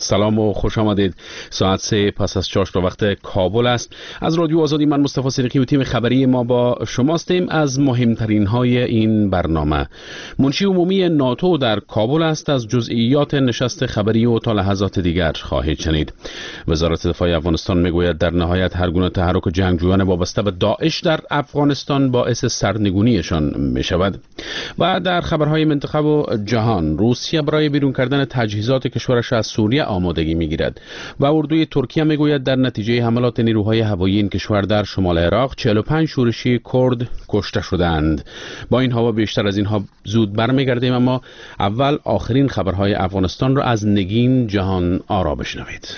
سلام و خوش آمدید. ساعت 3 پس از 4 به وقت کابل است. از رادیو آزادی من مصطفی صدیقی و تیم خبری ما با شماستیم. از مهمترین های این برنامه: منشی عمومی ناتو در کابل است. از جزئیات نشست خبری و تا لحظات دیگر خواهید شنید. وزارت دفاع افغانستان میگوید در نهایت هر گونه تحرک جنگجویان وابسته به داعش در افغانستان باعث سرنگونیشان می شود. و در خبرهای منطقه و جهان، روسیه برای بیرون کردن تجهیزات کشورش از سوریه آمادگی میگیرد و اردوی ترکیه میگوید در نتیجه حملات نیروهای هوایی این کشور در شمال عراق 45 شورشی کرد کشته شدند. با این هوا بیشتر از اینها زود برمیگردیم، اما اول آخرین خبرهای افغانستان را از نگین جهان آرا بشنوید.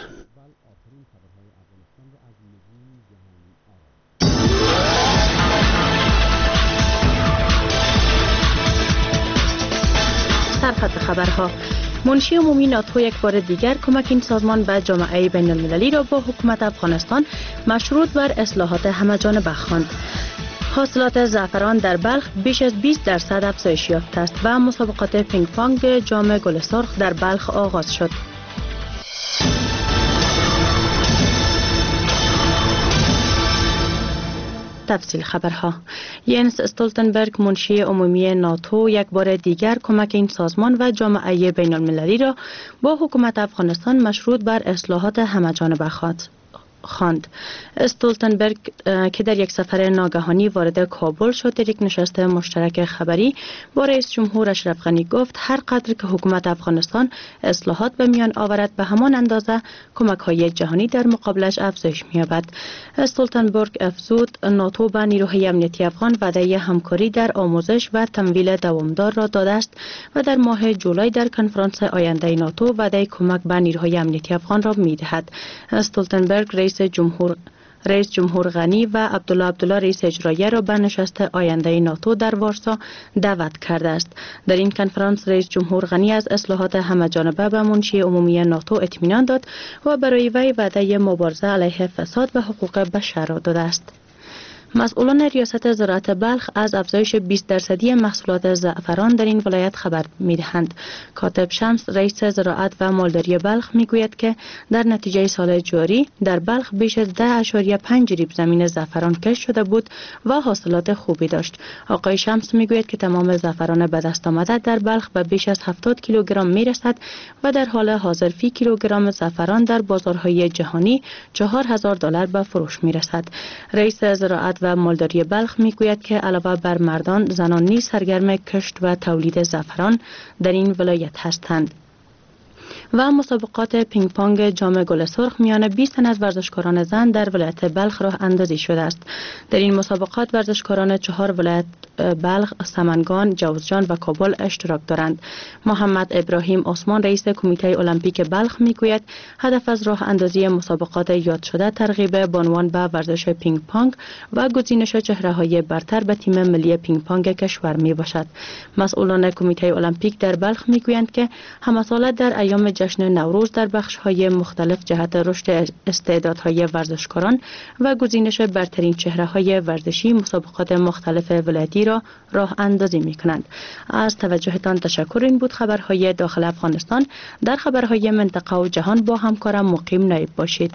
سرخط خبرها: منشی عمومی ناتو یک بار دیگر کمک این سازمان به جامعه بین المللی را با حکومت افغانستان مشروط بر اصلاحات همه‌جانبه خواند. حاصلات زعفران در بلخ بیش از 20% افزایش یافته است و مسابقات پینگ پونگ جام گل سرخ در بلخ آغاز شد. تفصیل خبرها: ینس استولتنبرگ منشی عمومی ناتو یک بار دیگر کمک این سازمان و جامعه بین المللی را با حکومت افغانستان مشروط بر اصلاحات همه‌جانبه خواند. استولتنبرگ که در یک سفر ناگهانی وارد کابل شد، در یک نشست مشترک خبری با رئیس جمهور اشرف غنی گفت هر قدر که حکومت افغانستان اصلاحات به میان آورد به همان اندازه کمک‌های جهانی در مقابلش افزایش می‌یابد. استولتنبرگ افزود ناتو به نیروهای امنیتی افغان وعده همکاری در آموزش و تمویل دوامدار را داده است و در ماه جولای در کنفرانس آینده ناتو وعده کمک به نیروهای امنیتی افغان را می‌دهد. استولتنبرگ رئیس جمهور غنی و عبدالله رئیس اجرایی را به نشست آینده ناتو در وارسا دعوت کرده است. در این کنفرانس رئیس جمهور غنی از اصلاحات همه‌جانبه به منشی عمومی ناتو اطمینان داد و برای وی وعده مبارزه علیه فساد و حقوق بشر را داده است. مسئولان ریاست زراعت بلخ از افزایش 20% محصولات زعفران در این ولایت خبر می‌دهند. کاتب شمس رئیس زراعت و مالداری بلخ میگوید که در نتیجه سال جاری در بلخ بیش از 10.5 ریب زمین زعفران کشت شده بود و حاصلات خوبی داشت. آقای شمس میگوید که تمام زعفران به دست آمده در بلخ به بیش از 70 کیلوگرم میرسد و در حال حاضر فی کیلوگرم زعفران در بازارهای جهانی $4,000 به فروش میرسد. رئیس زراعت و مالداری بلخ میگوید که علاوه بر مردان، زنان نیز سرگرم کشت و تولید زعفران در این ولایت هستند. و مسابقات پینگ پونگ جام گل سرخ میان 20 تن از ورزشکاران زن در ولایت بلخ راه اندازی شده است. در این مسابقات ورزشکاران 4 ولایت بلخ، سمنگان، جوزجان و کابل اشتراک دارند. محمد ابراهیم عثمان رئیس کمیته المپیک بلخ میگوید هدف از راه اندازی مسابقات یاد شده ترغیب بانوان به ورزش پینگ پونگ و گزینش چهره‌های برتر به تیم ملی پینگ پونگ کشور می باشد. مسئولان کمیته المپیک در بلخ میگویند که همه ساله در ایام جشن نوروز در بخش‌های مختلف جهت رشد استعدادهای ورزشکاران و گزینش برترین چهره‌های ورزشی مسابقات مختلف ولایتی را راه اندازی می‌کنند. از توجهتان تشکر. این بود خبرهای داخل افغانستان. در خبرهای منطقه و جهان با همکارم مقیم نایب باشید.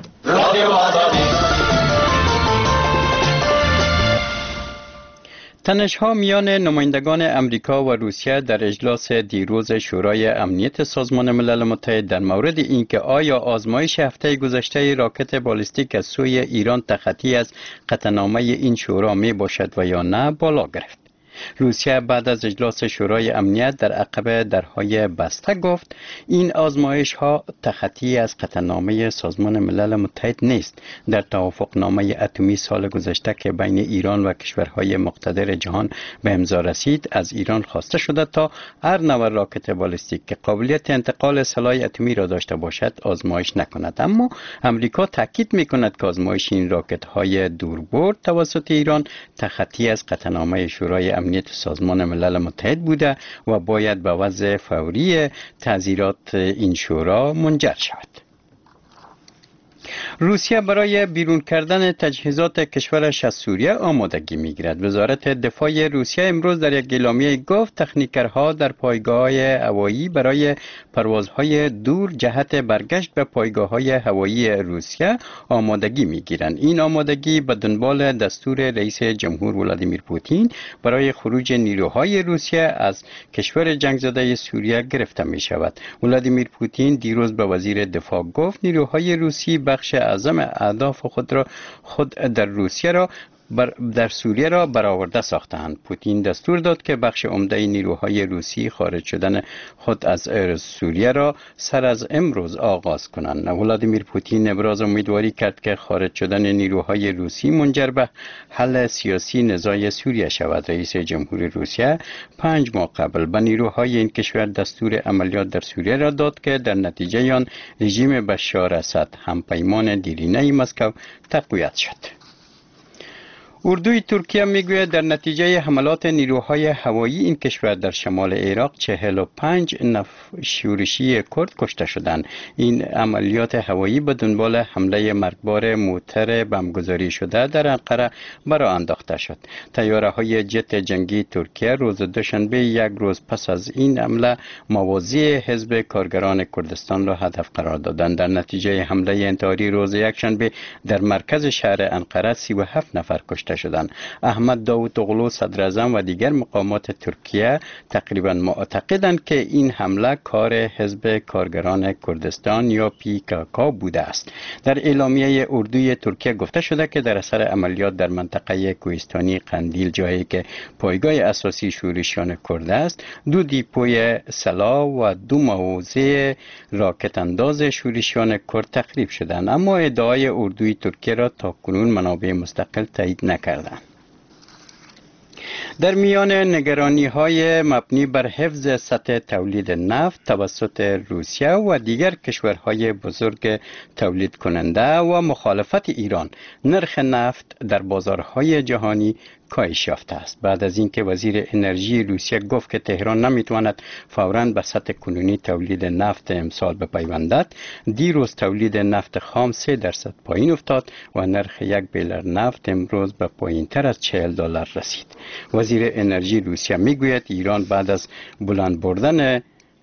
تنش‌ها میان نمایندگان امریکا و روسیه در اجلاس دیروز شورای امنیت سازمان ملل متحد در مورد اینکه آیا آزمایش هفته گذشته راکت بالستیک از سوی ایران تخطی از قطعنامه این شورا می باشد و یا نه بالا گرفت. روسیه بعد از اجلاس شورای امنیت در عقب درهای بسته گفت این آزمایش ها تخطی از قطعنامه سازمان ملل متحد نیست. در توافقنامه اتمی سال گذشته که بین ایران و کشورهای مقتدر جهان به امضا رسید، از ایران خواسته شده تا هر نوع راکت بالستیک که قابلیت انتقال سلاح اتمی را داشته باشد آزمایش نکند. اما امریکا تاکید میکند که آزمایش این راکت های دوربرد توسط ایران تخطی از قطعنامه شورای امنیت سازمان ملل متحد بوده و باید به وضع فوری تعزیرات این شورا منجر شود. روسیه برای بیرون کردن تجهیزات کشورش از سوریه آمادگی می‌گیرد. وزارت دفاع روسیه امروز در یک اعلامیه گفت تکنیکرها در پایگاه‌های هوایی برای پروازهای دور جهت برگشت به پایگاه‌های هوایی روسیه آمادگی می‌گیرند. این آمادگی به دنبال دستور رئیس جمهور ولادیمیر پوتین برای خروج نیروهای روسیه از کشور جنگ زده سوریه گرفته می‌شود. ولادیمیر پوتین دیروز به وزیر دفاع گفت نیروهای روسی بخش اعظم اهداف خود در سوریه را برآورده ساختند. پوتین دستور داد که بخش عمده نیروهای روسی خارج شدن خود از سوریه را سر از امروز آغاز کنند. ولادیمیر پوتین ابراز امیدواری کرد که خارج شدن نیروهای روسی منجر به حل سیاسی نزاع سوریه شود. رئیس جمهور روسیه 5 ماه قبل به نیروهای این کشور دستور عملیات در سوریه را داد که در نتیجه آن رژیم بشار اسد همپیمان دیرینه مسکو تقویت شد. اردوی ترکیه میگوید در نتیجه حملات نیروهای هوایی این کشور در شمال عراق 45 شورشی کرد کشته شدند. این عملیات هوایی به دنبال حمله مرگبار موتر بمبگذاری شده در انقره برآ انداخته شد. طیاره‌های جت جنگی ترکیه روز دوشنبه یک روز پس از این حمله موازی حزب کارگران کردستان را هدف قرار دادند. در نتیجه حمله انتحاری روز یکشنبه در مرکز شهر انقره 37 نفر کشته شدند. احمد داوطاغلو صدر اعظم و دیگر مقامات ترکیه تقریبا معتقدند که این حمله کار حزب کارگران کردستان یا PKK بوده است. در اعلامیه اردوی ترکیه گفته شده که در اثر عملیات در منطقه کوهستانی قندیل، جایی که پایگاه اساسی شورشیان کرد است، 2 دیپوی سلاح و 2 موضع راکت انداز شورشیان کرد تخریب شدند، اما ادعای اردوی ترکیه را تاکنون منابع مستقل تایید نکردند. در میان نگرانی‌های مبنی بر حفظ سطح تولید نفت توسط روسیه و دیگر کشورهای بزرگ تولید کننده و مخالفت ایران، نرخ نفت در بازارهای جهانی کاهش یافته است. بعد از اینکه وزیر انرژی روسیه گفت که تهران نمیتواند فوراً به سطح کنونی تولید نفت امسال بپیوندد، دیروز تولید نفت خام 3% پایین افتاد و نرخ 1 بیرل نفت امروز به پایینتر از $40 رسید. وزیر انرژی روسیه میگوید ایران بعد از بلند بردن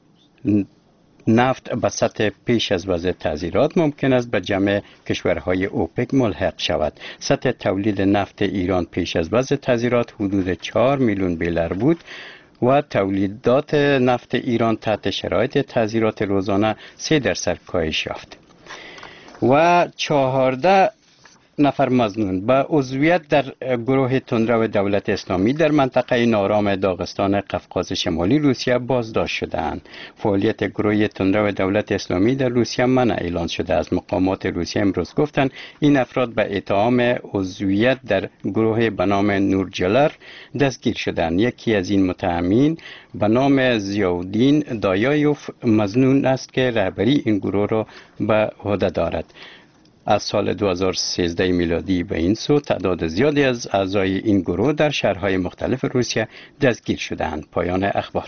نفت به سطح پیش از وضع تعزیرات ممکن است به جمع کشورهای اوپک ملحق شود. سطح تولید نفت ایران پیش از وضع تعزیرات حدود 4 میلیون بیرل بود و تولیدات نفت ایران تحت شرایط تعزیرات روزانه 3% کاهش یافت و 14 نفر مظنون به عضویت در گروه تندرو دولت اسلامی در منطقه نارام داغستان قفقاز شمالی روسیه بازداشت شدند. فعالیت گروه تندرو دولت اسلامی در روسیه منع اعلان شده است. مقامات روسیه امروز گفتند این افراد به اتهام عضویت در گروه به نام نورجلر دستگیر شدند. یکی از این متهمین به نام زیاودین دایایوف مظنون است که رهبری این گروه را به عهده دارد. از سال 2013 میلادی به این سو تعداد زیادی از اعضای این گروه در شهرهای مختلف روسیه دستگیر شدند. پایان اخبار.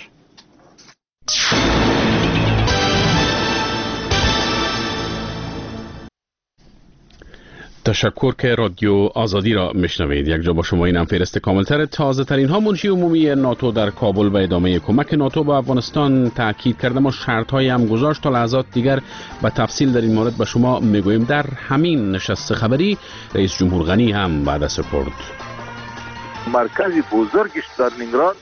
تشکر که رادیو آزادی را میشنوید. یک جا با شما اینم فهرست کاملتر تازه ترین ها. منشی عمومی ناتو در کابل به ادامه کمک ناتو به افغانستان تاکید کرده. ما شرط های هم گذاشت. تا لحظات دیگر به تفصیل در این مورد به شما میگوییم. در همین نشست خبری رئیس جمهور غنی هم بعد سپرد. مرکز بزرگش در نینگراد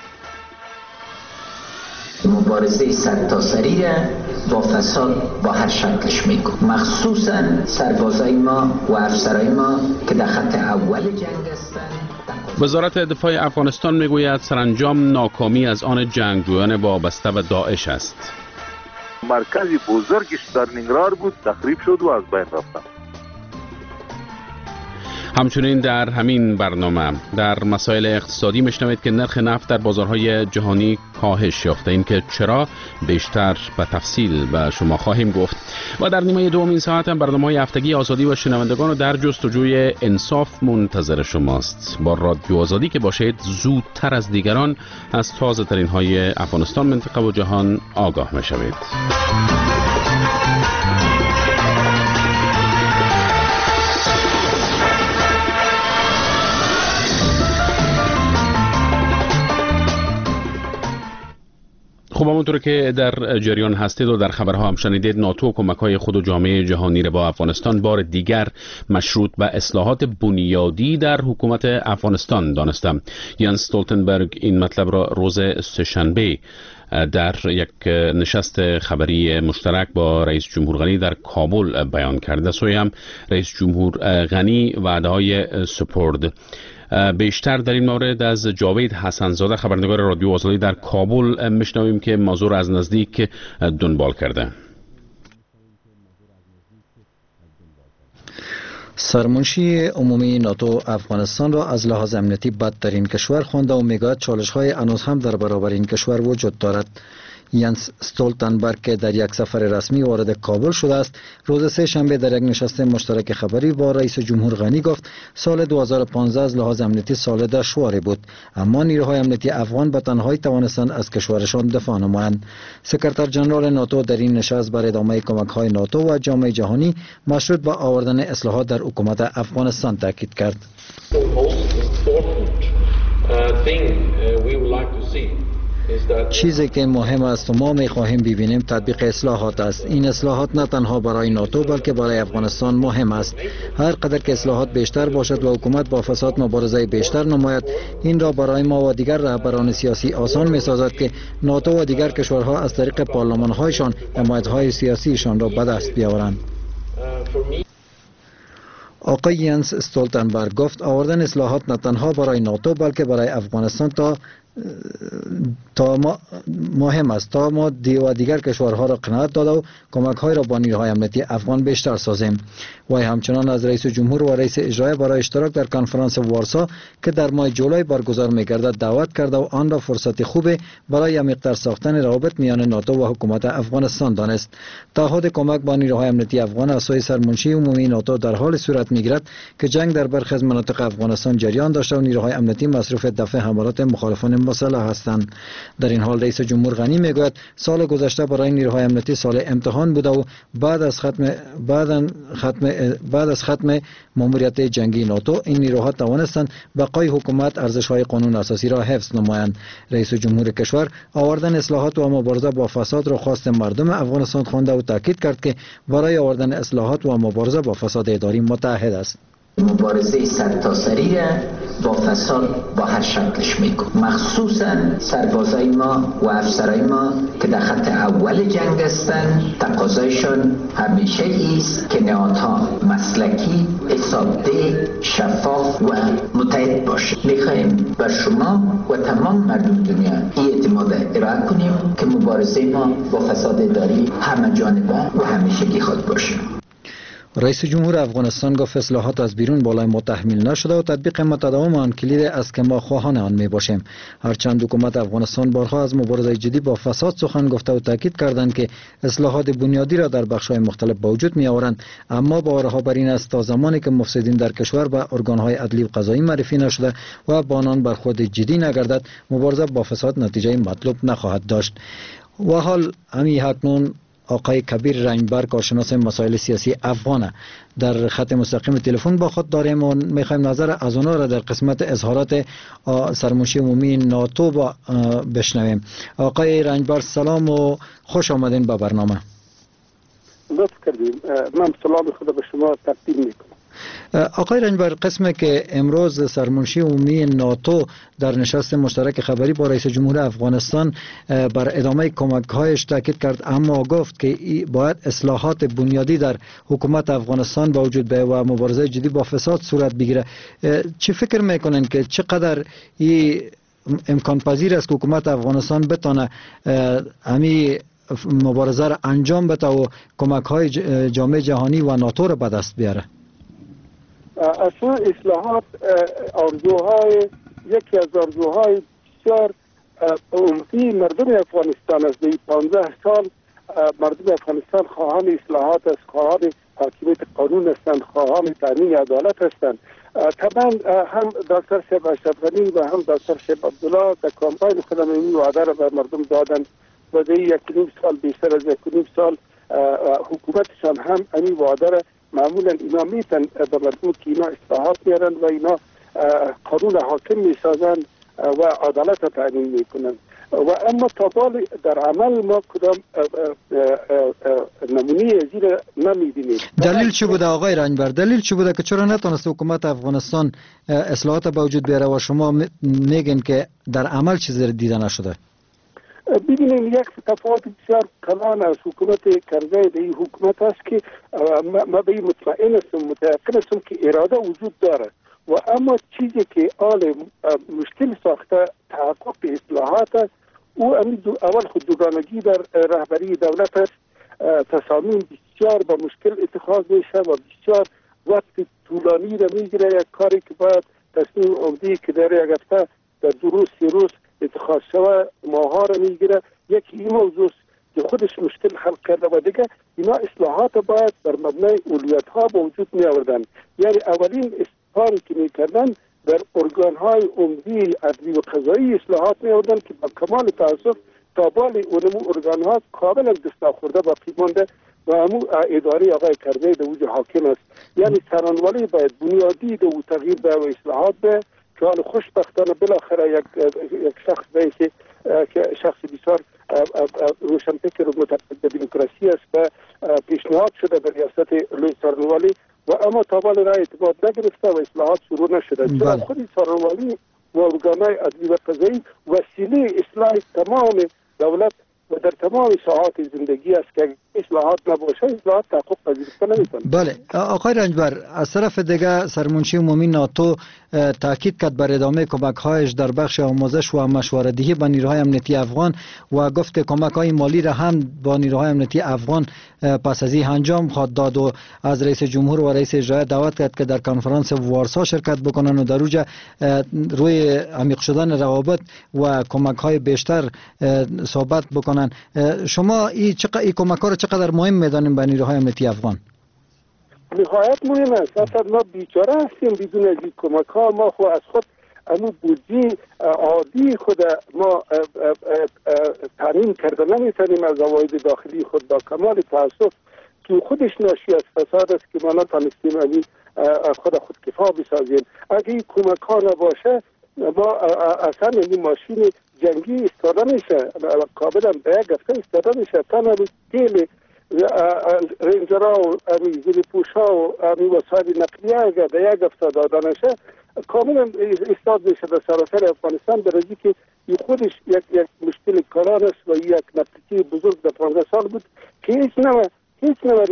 مبارزه سرتاسری را با فساد با هر شکلش میکن، مخصوصا سربازای ما و افسرای ما که در خط اول جنگ هستند. وزارت دفاع افغانستان میگوید سرانجام ناکامی از آن جنگجویان وابسته به داعش است. مرکز بزرگش در نینگراد بود، تخریب شد و از بین رفت. همچنین در همین برنامه در مسائل اقتصادی میشنوید که نرخ نفت در بازارهای جهانی کاهش یافته. این که چرا بیشتر به تفصیل به شما خواهیم گفت. و در نیمه دوم این ساعت هم برنامه‌های هفتگی آزادی و شنوندگان رو در جستجوی انصاف منتظر شماست. با رادیو آزادی که باشید زودتر از دیگران از تازه ترین های افغانستان، منطقه و جهان آگاه میشوید. همونطور که در جریان هستید و در خبرها هم شنیدید، ناتو کمک‌های خود و جامعه جهانی را با افغانستان بار دیگر مشروط به اصلاحات بنیادی در حکومت افغانستان دانسته. ینس استولتنبرگ این مطلب را روز سه‌شنبه در یک نشست خبری مشترک با رئیس جمهور غنی در کابل بیان کرده. سوی هم رئیس جمهور غنی وعده‌های سپرد. بیشتر در این مورد از جاوید حسن‌زاده خبرنگار رادیو آزادی در کابل میشنویم که موضوع را از نزدیک دنبال کرده. سرمنشی عمومی ناتو افغانستان را از لحاظ امنیتی بدترین کشور خوانده و میگوید چالش‌های هنوز هم در برابر این کشور وجود دارد. ینس استولتنبرگ که در یک سفر رسمی وارد کابل شده است، روز سه‌شنبه در یک نشست مشترک خبری با رئیس جمهور غنی گفت سال 2015 از لحاظ امنیتی سال دشواری بود، اما نیروهای امنیتی افغان به تنهایی توانستند از کشورشان دفاع نمایند. سکرتر ژنرال ناتو در این نشست بر ادامه کمک‌های ناتو و جامعه جهانی مشروط به آوردن اصلاحات در حکومت افغانستان تاکید کرد. چیزی که مهم است و ما می‌خواهیم ببینیم تطبیق اصلاحات است. این اصلاحات نه تنها برای ناتو بلکه برای افغانستان مهم است. هر قدر که اصلاحات بیشتر باشد و حکومت با فساد مبارزه بیشتر نماید، این را برای ما و دیگر رهبران سیاسی آسان می‌سازد که ناتو و دیگر کشورها از طریق پارلمان‌هایشان حمایت‌های سیاسیشان را به دست بیاورند. آقای ینس استولتنبرگ گفت آوردن اصلاحات نه تنها برای ناتو بلکه برای افغانستان تا مهم است تا ما دیگر کشورها را قناعت داده و کمک‌های را با نیروهای امنیتی افغان بیشتر سازیم. و همچنان از رئیس جمهور و رئیس اجرایی برای اشتراک در کنفرانس وارسا که در ماه جولای برگزار می‌گردد دعوت کرده و آن را فرصت خوبی برای عمیق‌تر ساختن روابط میان ناتو و حکومت افغانستان دانست. تعهد کمک با نیروهای امنیتی افغان از سوی سرمنشی عمومی ناتو در حال صورت می‌گیرد که جنگ در برخی از مناطق افغانستان جریان داشته و نیروهای امنیتی مصروف دفع حملات مخالفان مسلح هستند. در این حال رئیس جمهور غنی میگوید سال گذشته برای نیروهای امنیتی سال امتحان بوده و بعد از ختم ماموریت جنگی ناتو این نیروها توانستند بقای حکومت ارزش‌های قانون اساسی را حفظ نمایند. رئیس جمهور کشور آوردن اصلاحات و مبارزه با فساد را خواست مردم افغانستان خوانده و تاکید کرد که برای آوردن اصلاحات و مبارزه با فساد اداری متحد است. مبارزه سرتاسری را با فساد با هر شکلش میکنیم، مخصوصا سربازای ما و افسرای ما که در خط اول جنگ هستند. تقاضایشان همیشه ایست که نهادها مسلکی، حسابده، شفاف و متحد باشه. میخواهیم بر شما و تمام مردم دنیا این اعتماد ارائه کنیم که مبارزه ما با فساد اداری همه جانبه و همیشگی خود باشه. رئیس جمهور افغانستان گفت اصلاحات از بیرون بالای ما تحمیل نشده و تطبیق متداوم آن کلید است که ما خواهان آن می باشیم. هرچند حکومت افغانستان بارها از مبارزه جدی با فساد سخن گفته و تاکید کردند که اصلاحات بنیادی را در بخش‌های مختلف به وجود می آورند، اما باورها بر این است تا زمانی که مفسدین در کشور به ارگان‌های عدلی و قضایی معرفی نشده و با آنان برخورد جدی نگردد، مبارزه با فساد نتیجه مطلوب نخواهد داشت. و حال همین اکنون آقای کبیر رنجبر کارشناس مسائل سیاسی افغان در خط مستقیم تلفن با خود داریم و میخوایم نظر از اونا را در قسمت اظهارات سرمنشی عمومی ناتو بشنویم. آقای رنجبر سلام و خوش آمدین به برنامه. لطف کردیم. من سلام خود به شما تقدیم میکنم. آقای رنجبر، قسمی که امروز سرمنشی عمومی ناتو در نشست مشترک خبری با رئیس جمهور افغانستان بر ادامه کمک‌هایش تاکید کرد، اما گفت که باید اصلاحات بنیادی در حکومت افغانستان با وجود بیاید و مبارزه جدی با فساد صورت بگیره. چه فکر میکنن که چقدر این امکان پذیر است که حکومت افغانستان بتونه همین مبارزه را انجام بده و کمک‌های جامعه جهانی و ناتو را به دست بیاره؟ اصلا اصلاحات یکی از آرزوهای بسیار عمقی مردم افغانستان است. در 15 سال مردم افغانستان خواهان اصلاحات است، خواهان حاکمیت قانون هستند، خواهان تامین عدالت هستند. طبعا هم دکتر شیب اشرف غنی و هم دکتر شیب عبدالله در کمپاین خودم این وعده را به مردم دادن و در 1.5 سال، بیشتر از 1.5 سال حکومتشان هم این وعده را معمولا اینا میتن به مردم که اینا اصلاحات میارن و اینا قانون حاکم میسازن و عدالت را تامین میکنن. و اما تا بال در عمل ما کدام نمونه زیر نمیبینیم. دلیل چی بوده آقای رنجبر؟ دلیل چی بوده که چرا نتونست حکومت افغانستان اصلاحات به وجود بیاره و شما میگین که در عمل چیزی دیده نشده؟ ببینیم یک تفاوت بسیار کلان از حکومت کرزی به این حکومت است که ما به این مطمئن هستم که اراده وجود داره و اما چیزی که مشکل ساخته تحقق اصلاحات او اول خود دوگانگی در رهبری دولت است. تصامیم بسیار با مشکل اتخاذ میشه و بسیار وقت طولانی را میگیره. یک کاری که باید تصمیم عمدی که در یک هفته در 2 روز 3 روز اتخاذ شود ماها را میگیره. یکی این موضوع که خودش مشکل خلق کرده و دیگه اینا اصلاحات باید بر مبنای اولویت ها به وجود می آوردن. یعنی اولین کاری که میکردن در ارگان های عمدی عدلی و قضایی اصلاحات می آوردن که با کمال تاسف تا بال اونمو ارگان ها کاملا دست نخورده باقی مانده و همون اداره آقای کرزی در اوج حاکم است. یعنی سرانولی باید بنیادی و تغییر به و اصلاحات به که حال خوشبختانه بالاخره یک شخص که شخص بسیار روشنفکر و معتقد به دموکراسی است و پیشنهاد شده به ریاست لوی سارنوالی و اما تا بال را اعتماد نگرفته و اصلاحات شروع نشده. چرا خود سارنوالی و ارگانهای عدلی و قضایی وسیله اصلاح تمام دولت و در تمام ساحات زندگی است که اصلاحات نباشه اصلاحات تحقق پذیرفته نمی‌کنه. بله آقای رنجبر، از طرف دیگه سرمنشی عمومی ناتو تاکید کرد بر ادامه کمک‌هایش در بخش آموزش و مشوره‌دهی به نیروهای امنیتی افغان و گفت کمک‌های مالی را هم با نیروهای امنیتی افغان پس از این انجام خواهد داد و از رئیس جمهور و رئیس اجرایی دعوت کرد که در کنفرانس وارسا شرکت بکنن و در اوجه روی عمیق شدن روابط و کمک‌های بیشتر صحبت بکنن. شما این کمک‌ها را چقدر مهم می‌دانیم به نیروهای امنیتی افغان؟ نهایت مهم است. اصلا ما بیچاره هستیم بدون از این کمک ها. ما خود از خود امو بودجه عادی خود ما تامین کرده نمیتونیم از عواید داخلی خود با کمال تاسف که خودش ناشی از فساد است که ما نتانستیم خود کفا بسازیم. اگه این کمک ها نباشه ما اصلا این ماشین جنگی استفاده میشه کاملا به یک هفته استفاده میشه تا تیل رنجرها و زیر پوشها و وسایل نقلیه اگر در یک هفته داده نشه کاملا استفاده میشه در سراسر افغانستان، در حالی که این خودش یک مشکل کلان است و یک نقطه بزرگ در 15 سال بود که هیچ نوع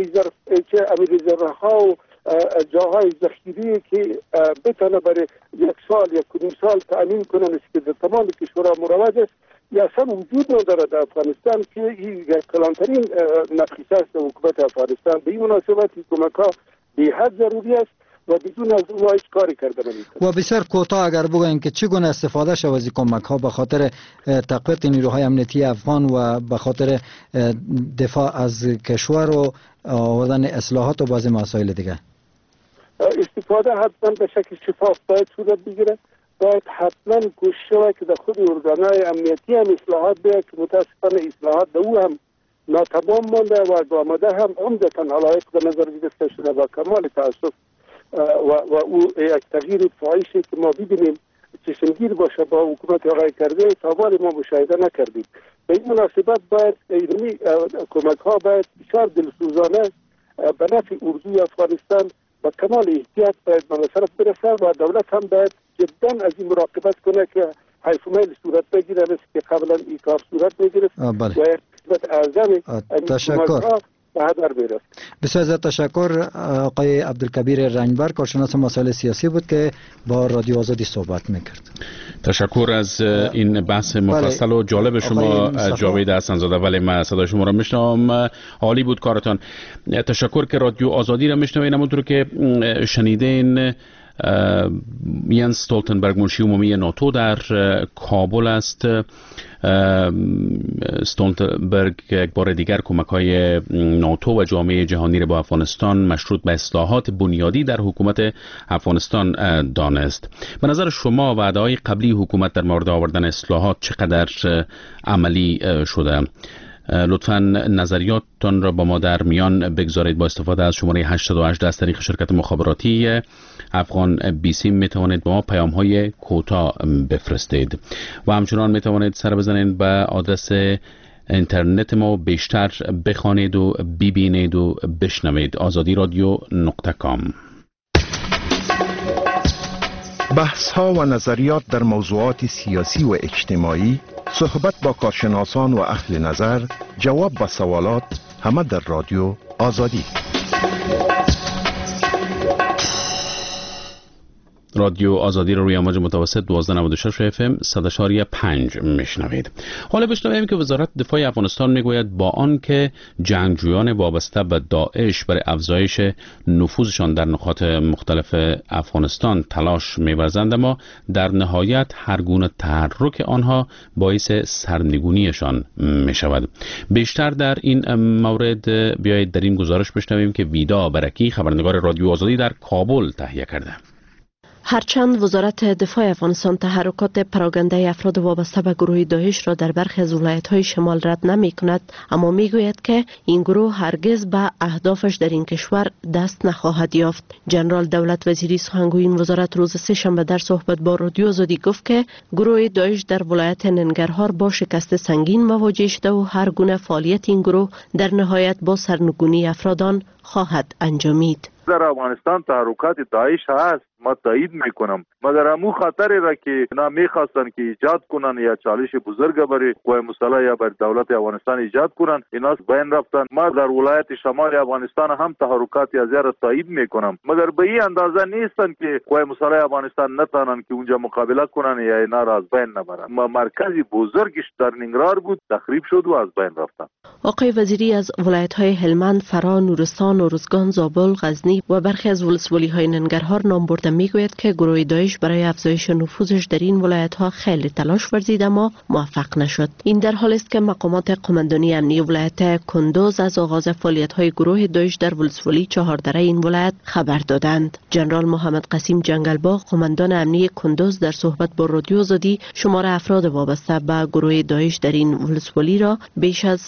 ریزرها و جاهای ذخیره که بتونه برای 1 سال یا 2 سال تامین کنن است که در تمام کشورها مروج است یا اصلا وجود نداره در افغانستان که این کلانترین نقیصه است در حکومت افغانستان. به این مناسبت این کمک ها به حد ضروری است و بدون از اون هیچ کاری کرده نمی‌تونه. و بسیار کوتاه اگر بگوییم که چگونه استفاده شود از این کمک ها به خاطر تقویت نیروهای امنیتی افغان و به خاطر دفاع از کشور و آوردن اصلاحات و بعضی مسائل دیگه؟ استفاده حتما به شکل شفاف باید صورت بگیره. باید حتما گوش شود که در خود ارگانهای امنیتی هم اصلاحات بیاید که متاسفانه اصلاحات در او هم ناتمام مانده و آمده هم عمدتاً علایق به نظر گرفته شده با کمال تاسف و او یک تغییر فاحشی که ما ببینیم چشمگیر باشه با حکومت آقای کرزی تا حال ما مشاهده نکردیم. به این مناسبت باید علمی کمک ها باید بسیار دلسوزانه به نفع اردوی افغانستان با کمال احتیاط باید به مصرف برسه و دولت هم باید جدا از این مراقبت کنه که حیف میل صورت بگیره مثل که قبلا این کار صورت میگرفت و یک قسمت اعظم تشکر. برست. بسیار زیاد تشکر. آقای عبدالکبیر رنجبر کارشناس مسائل سیاسی بود که با رادیو آزادی صحبت میکرد. تشکر از این بحث مفصل و جالب شما جاوید حسن‌زاده. ولی من صدای شما را میشنوم، عالی بود کارتان. تشکر که رادیو آزادی را میشنوین. همونطور که شنیدین ینس استولتنبرگ منشی عمومی ناتو در کابل است. استولتنبرگ یک بار دیگر کمک‌های ناتو و جامعه جهانی را با افغانستان مشروط به اصلاحات بنیادی در حکومت افغانستان دانست. به نظر شما وعده‌های قبلی حکومت در مورد آوردن اصلاحات چقدر عملی شده؟ لطفاً نظریاتتان را با ما در میان بگذارید. با استفاده از شماره 88 از طریق شرکت مخابراتی افغان بیسیم می توانید با ما پیام های کوتاه بفرستید و همچنان می توانید سر بزنید به آدرس اینترنت ما بیشتر بخوانید و ببینید و بشنوید. azadiradio.com. بحث ها و نظریات در موضوعات سیاسی و اجتماعی، صحبت با کارشناسان و اهل نظر، جواب به سوالات، همه در رادیو آزادی. رادیو آزادی رو روی امواج متوسط 1296 FM 100.5 میشنوید. حالا بشنویم که وزارت دفاع افغانستان میگوید با آنکه جنگجویان وابسته به داعش برای افزایش نفوذشان در نقاط مختلف افغانستان تلاش می‌ورزند، اما در نهایت هر گونه تحرک آنها باعث سرنگونیشان میشود. بیشتر در این مورد بیایید در این گزارش بشنویم که ویدا برکی خبرنگار رادیو آزادی در کابل تهیه کرده. هرچند وزارت دفاع افغانستان تحرکات پراگنده افراد وابسته به گروه داعش را در برخی از ولایت‌های شمال رد نمی‌کند، اما می‌گوید که این گروه هرگز به اهدافش در این کشور دست نخواهد یافت. جنرال دولت وزیری سخنگوی این وزارت روز سه‌شنبه در صحبت با رادیو آزادی گفت که گروه داعش در ولایت ننگرهار با شکست سنگین مواجه شده و هر گونه فعالیت این گروه در نهایت با سرنگونی افرادان خواهد انجامید. در افغانستان تحرکات داعش هست، ما تایید میکنم، مگر امو خطری را که اینا میخواستن که ایجاد کنن یا چالش بزرگ برای قوای مسلح یا بر دولت افغانستان ایجاد کنن، اینا بین رفتن. ما در ولایت شمال افغانستان هم تحرکات ازیا را تایید میکنم، مگر به این اندازه نیستن که قوای مسلح افغانستان نتونن که اونجا مقابله کنن یا اینا را از بین نبرن. مرکزی بزرگش در ننگرهار بود، تخریب شد و از بین رفتن. آقای وزیری از ولایت‌های هلمند، فرا، نورستان، ارزگان، زابل، غزنی و برخی از ولسوالی‌های ننگرهار نام برده میگوید که گروه داعش برای افزایش نفوذش در این ولایت‌ها خیلی تلاش ورزید اما موفق نشد. این در حالی است که مقامات قماندانی امنیتی ولایت کندوز از آغاز فعالیت‌های گروه داعش در ولسوالی چهاردره این ولایت خبر دادند. جنرال محمد قسیم جنگلباغ، قماندان امنیتی کندوز، در صحبت با رادیو آزادی شمار افراد وابسته به گروه داعش در این ولسوالی را بیش از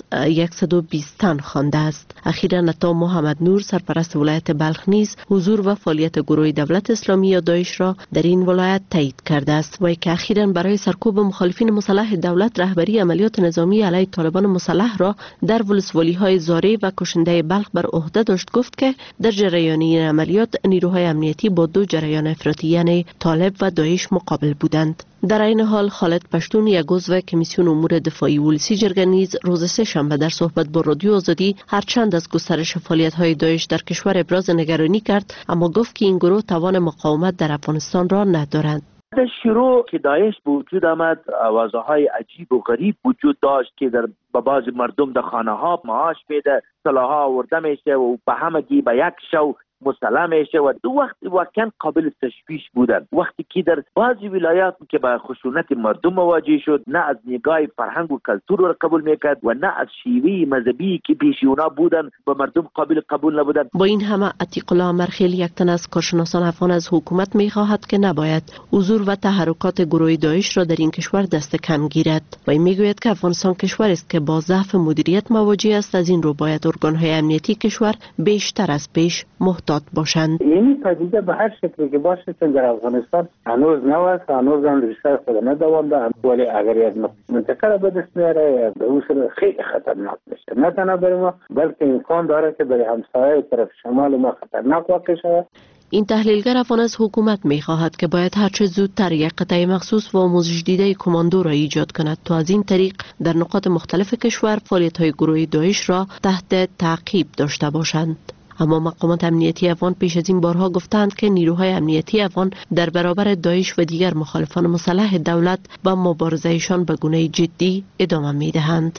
120 تن خوانده است. اخیراً عطا محمد نور، سرپرست ولایت بلخ، نیز حضور و فعالیت گروه دولت اسلامی یا داعش را در این ولایت تایید کرده است و که اخیراً برای سرکوب مخالفین مسلح دولت رهبری عملیات نظامی علیه طالبان مسلح را در ولسوالی‌های زاری و کشنده بلخ بر عهده داشت. گفت که در جریان این عملیات نیروهای امنیتی با دو جریان افراطی یعنی طالب و داعش مقابل بودند. در این حال خالد پشتون، یک عضو کمیسیون امور دفاعی ولسی جرگه، نیز روز سه‌شنبه در صحبت با رادیو آزادی هرچند از گسترش فعالیت‌های داعش در کشور ابراز نگرانی کرد، اما گفت که این گروه توان مقاومت در افغانستان را ندارند. در شروع که داعش به وجود آمد، آوازهای عجیب و غریب وجود داشت که در بعض مردم در خانه ها معاش میده، سلاح‌ها آورده میشه و به همگی به یک شو مسلح میشه و دو وقت واقعا قابل تشویش بودن. وقتی که در بعضی ولایات که به خشونت مردم مواجه شد، نه از نگاه فرهنگ و کلتور را قبول میکرد و نه از شیوه مذهبی که پیش اونا بودن به مردم قابل قبول نبودن. با این همه عتیق الله مرخیل، یک تن از کارشناسان افغان، از حکومت میخواهد که نباید حضور و تحرکات گروه داعش را در این کشور دست کم گیرد و میگوید که افغانستان کشور است که با ضعف مدیریت مواجه است. از این رو باید ارگان‌های امنیتی کشور بیشتر از پیش محتاط باشند. این پدیده به هر شکلی که باشه چون در افغانستان هنوز نوست، هنوز هم ریشه خود ندوانده، ولی اگر یک منطقه را به دست میاره به اون صورت خیلی خطرناک میشه، نه تنها برای ما بلکه امکان داره که برای همسایه طرف شمال ما خطرناک واقع شود. این تحلیلگر افغان از حکومت می‌خواهد که باید هرچه زودتر یک قطعه مخصوص و آموزش دیده کماندو را ایجاد کند تا از این طریق در نقاط مختلف کشور فعالیت‌های گروه داعش را تحت تعقیب داشته باشند. اما مقامات امنیتی افغان پیش از این بارها گفتند که نیروهای امنیتی افغان در برابر داعش و دیگر مخالفان مسلح دولت و مبارزهشان به گونه جدی ادامه می‌دهند.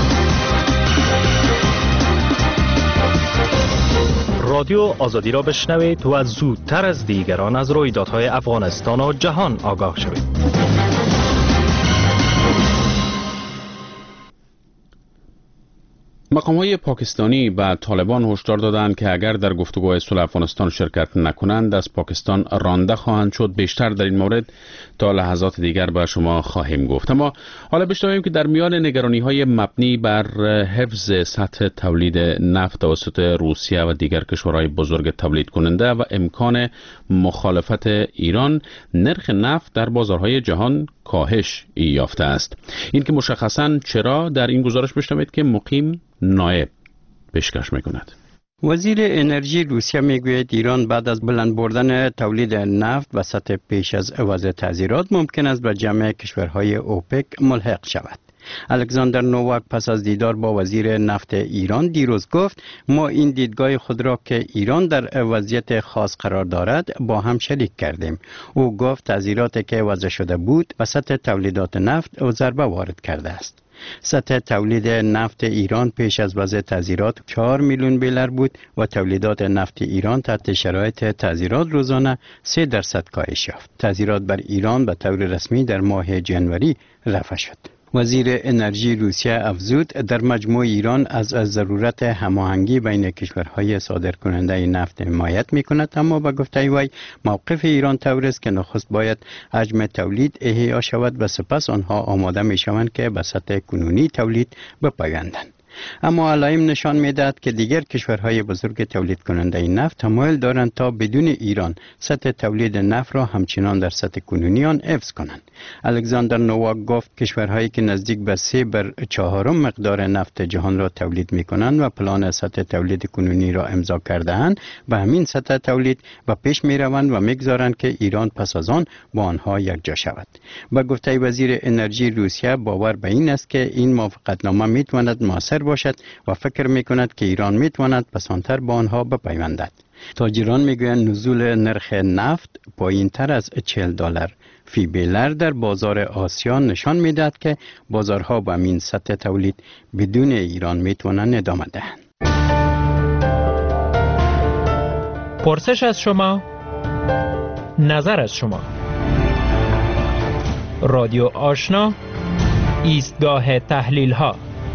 رادیو آزادی را بشنوید و زودتر از دیگران از رویدادهای افغانستان و جهان آگاه شوید. مقام‌های پاکستانی و طالبان هشدار دادند که اگر در گفتگوهای صلح افغانستان شرکت نکنند از پاکستان رانده خواهند شد. بیشتر در این مورد تا لحظات دیگر به شما خواهیم گفت. اما حالا بشنویم که در میان نگرانی‌های مبنی بر حفظ سطح تولید نفت توسط روسیه و دیگر کشورهای بزرگ تولید کننده و امکان مخالفت ایران، نرخ نفت در بازارهای جهان کاهش یافته است. این که مشخصاً چرا، در این گزارش بشنوید که مقیم نایب پیشکش میکند. وزیر انرژی روسیه میگوید ایران بعد از بلند بردن تولید نفت و سطح پیش از وضع تعزیرات ممکن است به جمع کشورهای اوپک ملحق شود. الکساندر نوواک پس از دیدار با وزیر نفت ایران دیروز گفت ما این دیدگاه خود را که ایران در وضعیت خاص قرار دارد با هم شریک کردیم. او گفت تعزیراتی که وضع شده بود و سطح تولیدات نفت ضربه وارد کرده است. سطح تولید نفت ایران پیش از وضع تعزیرات 4 میلیون بیلر بود و تولیدات نفت ایران تحت شرایط تعزیرات روزانه 3% کاهش یافت. تعزیرات بر ایران به طور رسمی در ماه ژانویه رفع شد. وزیر انرژی روسیه افزود در مجموع ایران از ضرورت هماهنگی بین کشورهای صادرکننده نفت حمایت می‌کند، اما به گفته وی موقف ایران طور است که نخست باید حجم تولید احیا شود و سپس آنها آماده می‌شوند که به سطح کنونی تولید بپیوندند. اما علائم نشان می‌دهد که دیگر کشورهای بزرگ تولید کننده نفت تمایل دارند تا بدون ایران سطح تولید نفت را همچنان در سطح کنونی آن حفظ کنند. الکساندر نوواک گفت کشورهایی که نزدیک به 3/4 مقدار نفت جهان را تولید می‌کنند و پلان سطح تولید کنونی را امضا کرده‌اند به همین سطح تولید و پیش می‌روند و می‌گذارند که ایران پس از آن با آنها یکجا شود. با گفته وزیر انرژی روسیه باور به این است که این موافقتنامه می‌تواند موثر باشد و فکر می‌کند که ایران می‌تواند پسانتر با آنها بپیوندد. تاجران می‌گویند نزول نرخ نفت پایین‌تر از $40 فی بیلر در بازار آسیا نشان می‌دهد که بازارها با این سطح تولید بدون ایران می‌توانند ادامه دهند. پرسش از شما، نظر از شما. رادیو آشنا، ایستگاه تحلیل‌ها.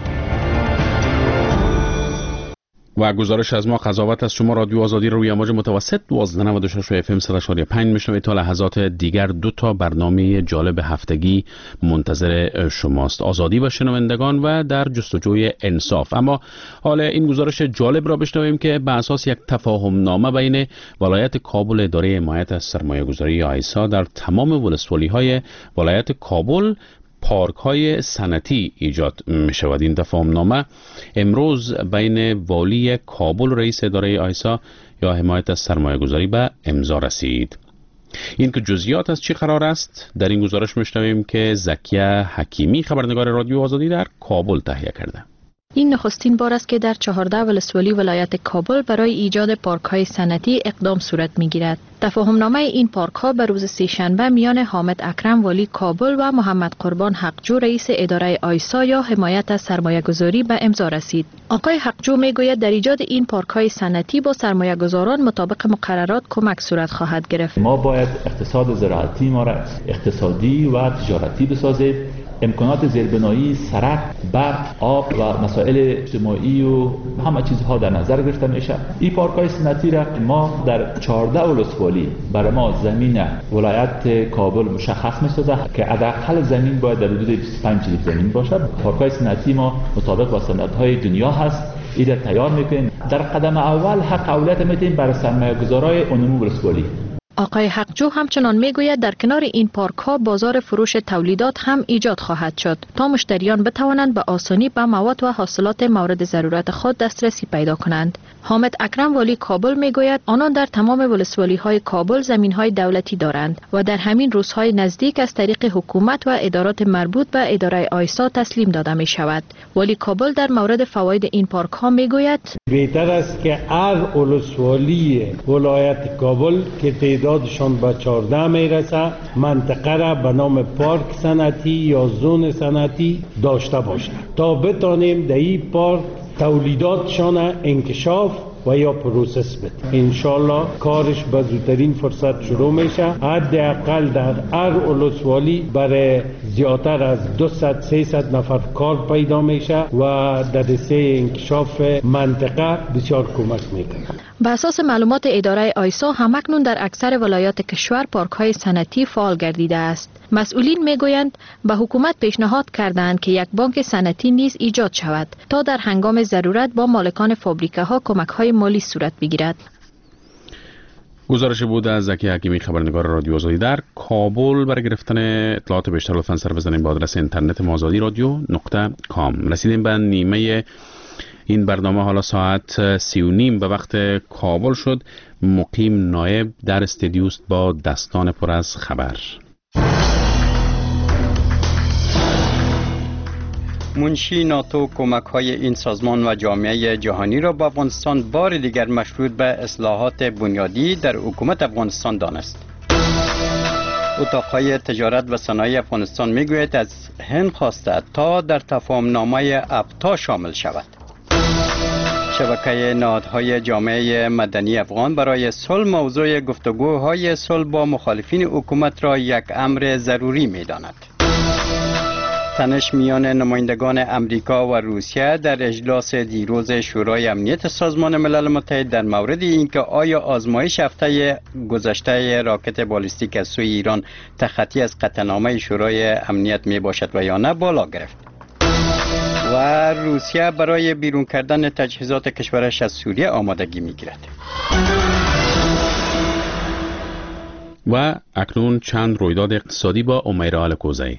و گزارش از ما قضاوت از شما. رادیو آزادی روی امواج متوسط 1296 اف ام 100.5 میشنوید. تا لحظات دیگر 2 برنامه جالب هفتگی منتظر شماست. آزادی و شنوندگان و در جستجوی انصاف. اما حالا این گزارش جالب را بشنویم که به اساس یک تفاهم نامه بین ولایت کابل اداره حمایت از سرمایه گذاری آیسا در تمام ولسوالی های ولایت کابل پارک های صنعتی ایجاد می شود. این تفاهمنامه امروز بین والی کابل و رئیس اداره آیسا یا حمایت از سرمایه گذاری به امضا رسید. این که جزئیات از چی قرار است در این گزارش میشنویم که زکیه حکیمی خبرنگار رادیو آزادی در کابل تهیه کرده. این نخستین بار است که در 14 ولسوالی ولایت کابل برای ایجاد پارک‌های صنعتی اقدام صورت می‌گیرد. تفاهمنامه این پارک‌ها به روز سه‌شنبه میان حامد اکرم والی کابل و محمد قربان حقجو رئیس اداره آیسا یا حمایت از سرمایه‌گذاری به امضا رسید. آقای حقجو میگوید در ایجاد این پارک‌های صنعتی با سرمایه‌گذاران مطابق مقررات کمک صورت خواهد گرفت. ما باید اقتصاد زراعتی ما را اقتصادی و تجارتی بسازیم. امکانات زیربنایی، سرک، برق، آب و مسائل اجتماعی و همه چیزها در نظر گرفته میشه. این پارک‌های صنعتی را ما در 14 ولسوالی برای ما زمین ولایت کابل مشخص می‌سازه که حداقل زمین باید در حدود 25 کیلو زمین باشد. پارک‌های صنعتی ما مطابق با سندهای دنیا هست. این تیار می‌کنیم. در قدم اول حق اولویت می‌دیم برای سرمایه‌گذارای عمومی ولسوالی. آقای حقجو همچنان میگوید در کنار این پارک ها بازار فروش تولیدات هم ایجاد خواهد شد تا مشتریان بتوانند به آسانی به مواد و حاصلات مورد ضرورت خود دسترسی پیدا کنند. حامد اکرم والی کابل میگوید آنان در تمام ولسوالی های کابل زمین های دولتی دارند و در همین روزهای نزدیک از طریق حکومت و ادارات مربوط به اداره آیسا تسلیم داده می شود. والی کابل در مورد فواید این پارک ها میگوید بهتر است که هر ولسوالی ولایت کابل که تعدادشان به 14 میرسه منطقه را به نام پارک صنعتی یا زون صنعتی داشته باشد تا بتانیم در این پارک تولیداتشان انکشاف و یا پروسس بده. انشالله کارش به زودترین فرصت شروع میشه. حداقل در هر ولسوالی برای زیادتر از 200-300 نفر کار پیدا میشه و در رسته انکشاف منطقه بسیار کمک میکنه. به اساس معلومات اداره آیسا همکنون در اکثر ولایات کشور پارک‌های صنعتی فعال گردیده است. مسئولین میگویند به حکومت پیشنهاد کردند که یک بانک صنعتی نیز ایجاد شود تا در هنگام ضرورت با مالکان فابریکه‌ها کمک‌های مالی صورت بگیرد. گزارش بود از زکی حکیمی، خبرنگار رادیو آزادی در کابل. برای گرفتن اطلاعات بیشتر لطفاً سر بزنید به آدرس اینترنت ما azadiradyo.com. رسیدیم به نیمه این برنامه. حالا ساعت 3:30 به وقت کابل شد. مقیم نایب در استودیوست با دستان پر از خبر. منشی ناتو کمک‌های این سازمان و جامعه جهانی را به افغانستان بار دیگر مشروط به اصلاحات بنیادی در حکومت افغانستان دانست. اتاق‌های تجارت و صنایع افغانستان می‌گوید از هند خواسته تا در تفاهم‌نامه ابتا شامل شود. شبکه نهادهای جامعه مدنی افغان برای صلح موضوع گفتگوهای صلح با مخالفین حکومت را یک امر ضروری می‌داند. تنش میان نمایندگان امریکا و روسیه در اجلاس دیروز شورای امنیت سازمان ملل متحد در مورد اینکه آیا آزمایش هفته گذشته راکت بالستیک از سوی ایران تخطی از قطعنامه شورای امنیت می باشد و یا نه بالا گرفت. و روسیه برای بیرون کردن تجهیزات کشورش از سوریه آمادگی می گیرد. و اکنون چند رویداد اقتصادی با امیرا الکوزی.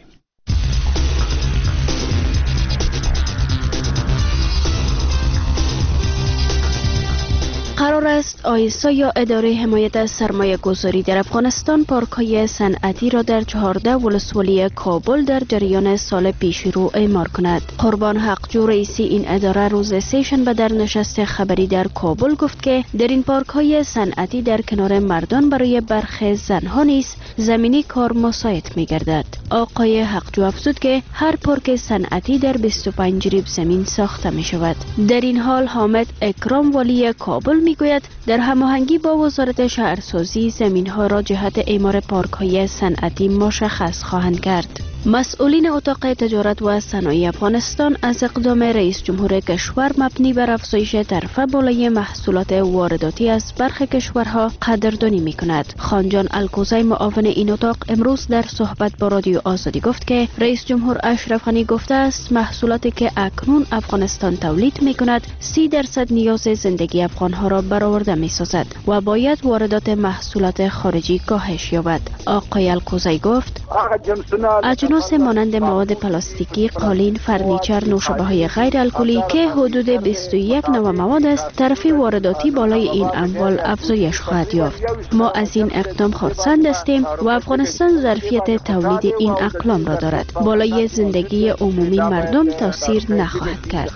قرار است آیسا یا اداره حمایت از سرمایه گذاری در افغانستان پارک‌های صنعتی را در 14 ولسوالی کابل در جریان سال پیش رو اعمار کند. قربان حقجو رئیسی این اداره روز سه‌شنبه در نشست خبری در کابل گفت که در این پارک‌های صنعتی در کنار مردان برای برخی زنها نیز زمینی کار مساعد می‌گردد. آقای حقجو افزود که هر پارک صنعتی در 25 ریب زمین ساخته می‌شود. در این حال حامد اکرام والی کابل میگوید در هماهنگی با وزارت شهرسازی زمین‌ها را جهت اعمار پارک‌های صنعتی مشخص خواهند کرد. مسئولین اتاق تجارت و صنایع افغانستان از اقدام رئیس جمهور کشور مبنی بر افزایش ترفه بالای محصولات وارداتی از برخی کشورها قدردانی می‌کند. خانجان الکوزی معاون این اتاق امروز در صحبت با رادیو آزادی گفت که رئیس جمهور اشرف غنی گفته است محصولاتی که اکنون افغانستان تولید می‌کند 30% نیاز زندگی افغان‌ها را برآورده می‌سازد و باید واردات محصولات خارجی کاهش یابد. آقای الکوزی گفت اجناس مانند مواد پلاستیکی، قالین، فرنیچر، نوشابه‌های غیر الکلی که حدود 21 نوع مواد است، طرف وارداتی بالای این اموال افزایش خواهد یافت. ما از این اقدام خرسند هستیم و افغانستان ظرفیت تولید این اقلام را دارد. بالای زندگی عمومی مردم تاثیر نخواهد کرد.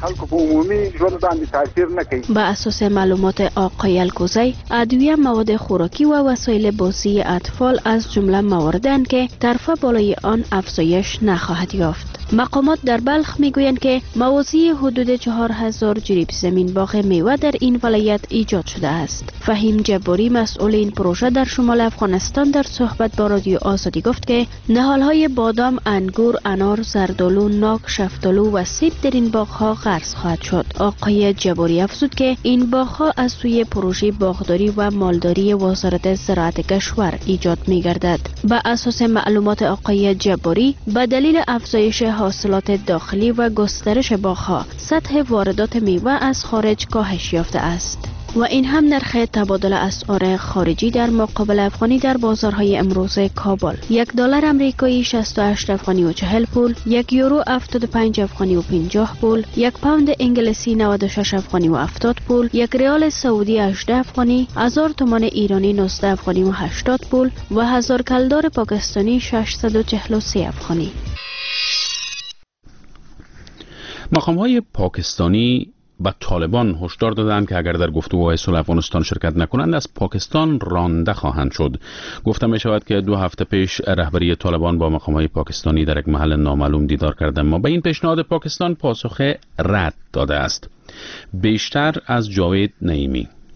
با اساس معلومات آقای الکوزی، ادویه، مواد خوراکی و وسایل بازی اطفال از جمله مواردند که طرف بالای آن افزایش نخواهد یافت. مقامات در بلخ میگویند که موازی حدود 4000 جریب زمین باغ میوه در این ولایت ایجاد شده است. فهیم جباری مسئول این پروژه در شمال افغانستان در صحبت با رادیو آزادی گفت که نهالهای بادام، انگور، انار، زردالو، ناک، شفتالو و سیب در این باغها غرس خواهد شد. آقای جباری افزود که این باغها از سوی پروژه باغداری و مالداری وزارت زراعت کشور ایجاد میگردد. بر اساس معلومات آقای جباری، به دلیل افزایش حاصلات داخلی و گسترش باغ‌ها، سطح واردات میوه از خارج کاهش یافته است و این هم نرخ تبادل اسعار خارجی در مقابل افغانی در بازارهای امروز کابل. $1 آمریکایی 68 افغانی و 40 پول، €1 75 افغانی و 50 پول، £1 انگلیسی 96 افغانی و 70 پول، $1 سعودی 18 افغانی، 1000 تومان ایرانی 19 افغانی و 80 پول و 1000 کلدار پاکستانی 643 افغانی. مقام‌های پاکستانی به طالبان هشدار دادند که اگر در گفتگوهای صلح افغانستان شرکت نکنند از پاکستان رانده خواهند شد. گفته می شود که 2 هفته پیش رهبری طالبان با مقام‌های پاکستانی در یک محل نامعلوم دیدار کرده، اما به این پیشنهاد پاکستان پاسخ رد داده است. بیشتر از جاوید نعیمی.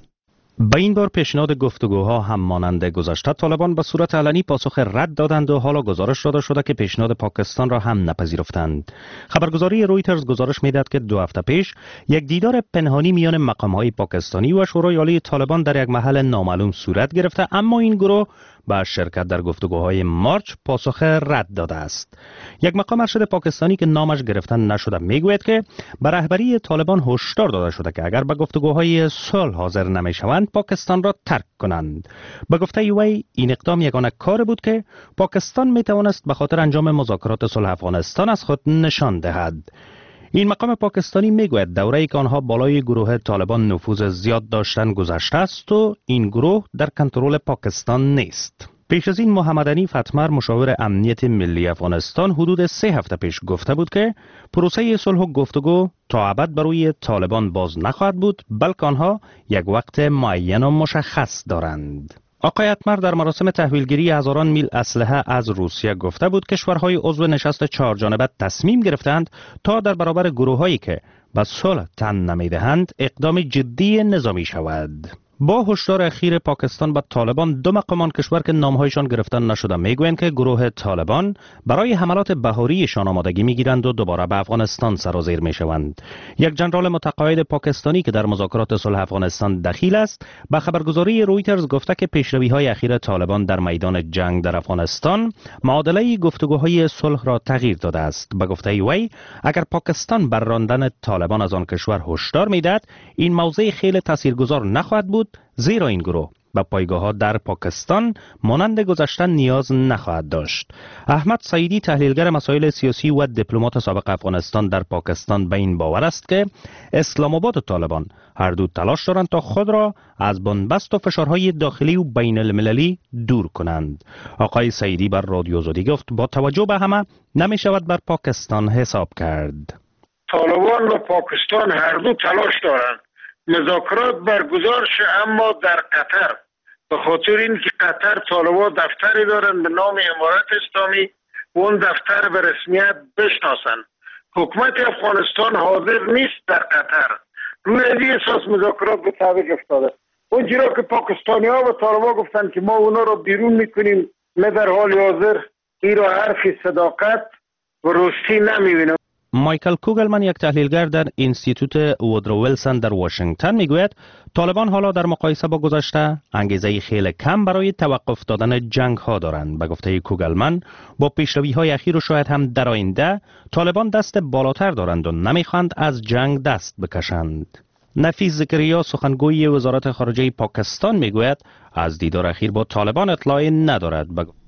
به این بار پیشنهاد گفتگوها هم مانند گذشته طالبان به صورت علنی پاسخ رد دادند و حالا گزارش داده شده که پیشنهاد پاکستان را هم نپذیرفتند. خبرگزاری رویترز گزارش میدهد که 2 هفته پیش یک دیدار پنهانی میان مقام‌های پاکستانی و شورای عالی طالبان در یک محل نامعلوم صورت گرفته، اما این گروه با شرکت در گفتگوهای مارچ پاسخ رد داده است. یک مقام ارشد پاکستانی که نامش گرفتن نشده میگوید که به رهبری طالبان هشدار داده شده که اگر به گفتگوهای صلح حاضر نمیشوند پاکستان را ترک کنند. به گفته وی این اقدام یگانه کار بود که پاکستان میتوانست به خاطر انجام مذاکرات صلح افغانستان از خود نشان دهد. این مقام پاکستانی میگوید دوره‌ای که آنها بالای گروه طالبان نفوذ زیاد داشتن گذشته است و این گروه در کنترل پاکستان نیست. پیش از این محمد حنیف اتمر مشاور امنیت ملی افغانستان حدود 3 هفته پیش گفته بود که پروسه صلح و گفتگو تا ابد بروی طالبان باز نخواهد بود، بلکه آنها یک وقت معین و مشخص دارند. آقای اتمر در مراسم تحویلگیری هزاران میل اسلحه از روسیه گفته بود کشورهای عضو نشست 4 جانبه تصمیم گرفتند تا در برابر گروهایی که به صلح تن نمیدهند اقدام جدی نظامی شود. با هشدار اخیر پاکستان به طالبان 2 مقام آن کشور که نامهایشان گرفتن نشده میگویند که گروه طالبان برای حملات بهاریشان آمادگی میگیرند و دوباره به افغانستان سرازیر میشوند. یک جنرال متقاعد پاکستانی که در مذاکرات صلح افغانستان دخیل است به خبرگزاری رویترز گفته که پیشروی‌های اخیر طالبان در میدان جنگ در افغانستان معادله گفتگوهای صلح را تغییر داده است. به گفته وی اگر پاکستان بر راندن طالبان از آن کشور هشدار میدهد این موضع خیلی تاثیرگذار نخواهد بود، زیرا این گروه به پایگاه‌ها در پاکستان مانند گذشته نیاز نخواهد داشت. احمد سعیدی تحلیلگر مسائل سیاسی و دیپلمات سابق افغانستان در پاکستان به این باور است که اسلام آباد و طالبان هر دو تلاش دارند تا خود را از بنبست و فشارهای داخلی و بین المللی دور کنند. آقای سعیدی بر رادیو آزادی گفت با توجه به همه نمی شود بر پاکستان حساب کرد. طالبان و پاکستان هر دو تلاش دارند مذاکرات برگزار شه، اما در قطر، به خاطر اینکه قطر طالبان دفتری دارند به نام امارت اسلامی و اون دفتر به رسمیت بشناسند. حکومت افغانستان حاضر نیست در قطر، روی این اساس مذاکرات به تعویق افتاده. اونجوری که پاکستانی ها به طالبان گفتن که ما اونا رو بیرون میکنیم، نه در حال حاضر این را حرف صداقت و راستی نمیبینم. مایکل کوگلمن یک تحلیلگر در اینستیتوت وودرو ویلسون در واشنگتن میگوید طالبان حالا در مقایسه با گذشته انگیزه خیلی کم برای توقف دادن جنگ ها دارند. به گفته کوگلمن با پیشروی های اخیر و شاید هم در آینده طالبان دست بالاتر دارند و نمیخواهند از جنگ دست بکشند. نفیس زکریا سخنگوی وزارت خارجه پاکستان میگوید از دیدار اخیر با طالبان اطلاعی ندارد.